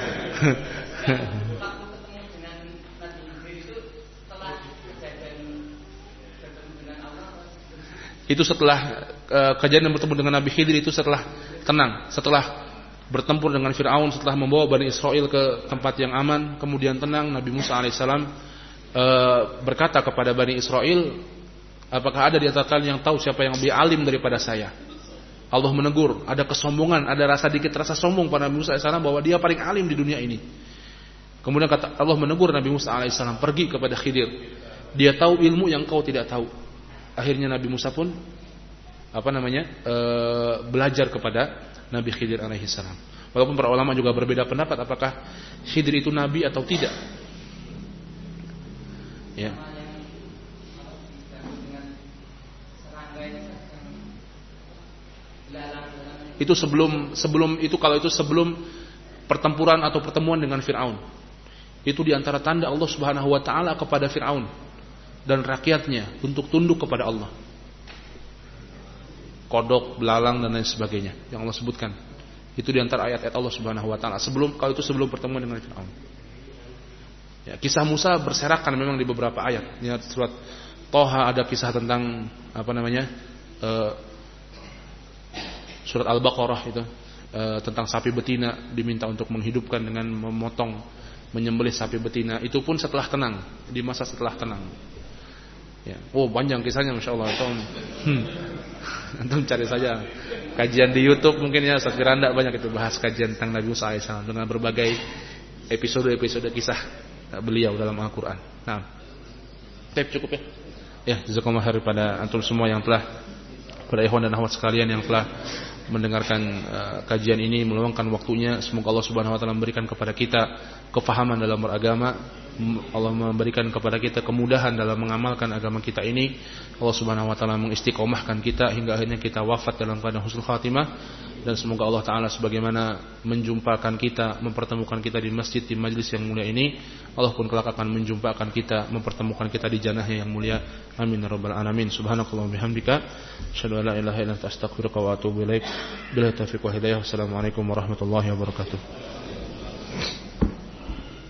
Itu setelah uh, kejadian bertemu dengan Nabi Khidir, itu setelah tenang, setelah bertempur dengan Fir'aun, setelah membawa Bani Israel ke tempat yang aman, kemudian tenang, Nabi Musa alaihissalam uh, berkata kepada Bani Israel, apakah ada di antara kalian yang tahu siapa yang lebih alim daripada saya? Allah menegur, ada kesombongan, ada rasa dikit rasa sombong pada Nabi Musa alaihissalam bahwa dia paling alim di dunia ini. Kemudian kata Allah menegur Nabi Musa alaihissalam, pergi kepada Khidir, dia tahu ilmu yang kau tidak tahu. Akhirnya Nabi Musa pun apa namanya e, belajar kepada Nabi Khidir alaihissalam. Walaupun para ulama juga berbeda pendapat apakah Khidir itu nabi atau tidak. Ya. Itu sebelum sebelum itu kalau itu sebelum pertempuran atau pertemuan dengan Fir'aun. Itu diantara tanda Allah Subhanahu Wa Taala kepada Fir'aun dan rakyatnya untuk tunduk kepada Allah. Kodok, belalang dan lain sebagainya yang Allah sebutkan. Itu diantara ayat-ayat Allah Subhanahu Wa Taala. Sebelum kalau itu sebelum pertemuan dengan Fir'aun. Ya, kisah Musa berserakan memang di beberapa ayat. Di surat Toha ada kisah tentang apa namanya uh, surat Al-Baqarah itu uh, tentang sapi betina diminta untuk menghidupkan dengan memotong, menyembelih sapi betina. Itu pun setelah tenang, di masa setelah tenang. Ya. Oh panjang kisahnya, masya Allah. Antum, hmm. Antum cari saja kajian di YouTube mungkin ya. Ustaz Firanda banyak itu bahas kajian tentang Nabi Musa alaihissalam dengan berbagai episode-episode kisah beliau dalam Al-Quran. Nah, tape cukup ya. Ya, jazakumullah khair pada antum semua yang telah, pada ikhwan dan akhwat sekalian yang telah mendengarkan uh, kajian ini, meluangkan waktunya. Semoga Allah Subhanahu Wa Taala memberikan kepada kita kefahaman dalam beragama, Allah memberikan kepada kita kemudahan dalam mengamalkan agama kita ini. Allah Subhanahu wa taala mengistiqomahkan kita hingga akhirnya kita wafat dalam keadaan husnul khatimah. Dan semoga Allah taala sebagaimana menjumpakan kita, mempertemukan kita di masjid, di majlis yang mulia ini, Allah pun kelak akan menjumpakan kita, mempertemukan kita di jannahnya yang mulia. Amin ya rabbal alamin. Subhanakallahumma bihamdika, asyhadu an la ilaha illa anta, astaghfiruka wa atubu ilaik. Billahi taufiq wal hidayah. Wassalamualaikum warahmatullahi wabarakatuh.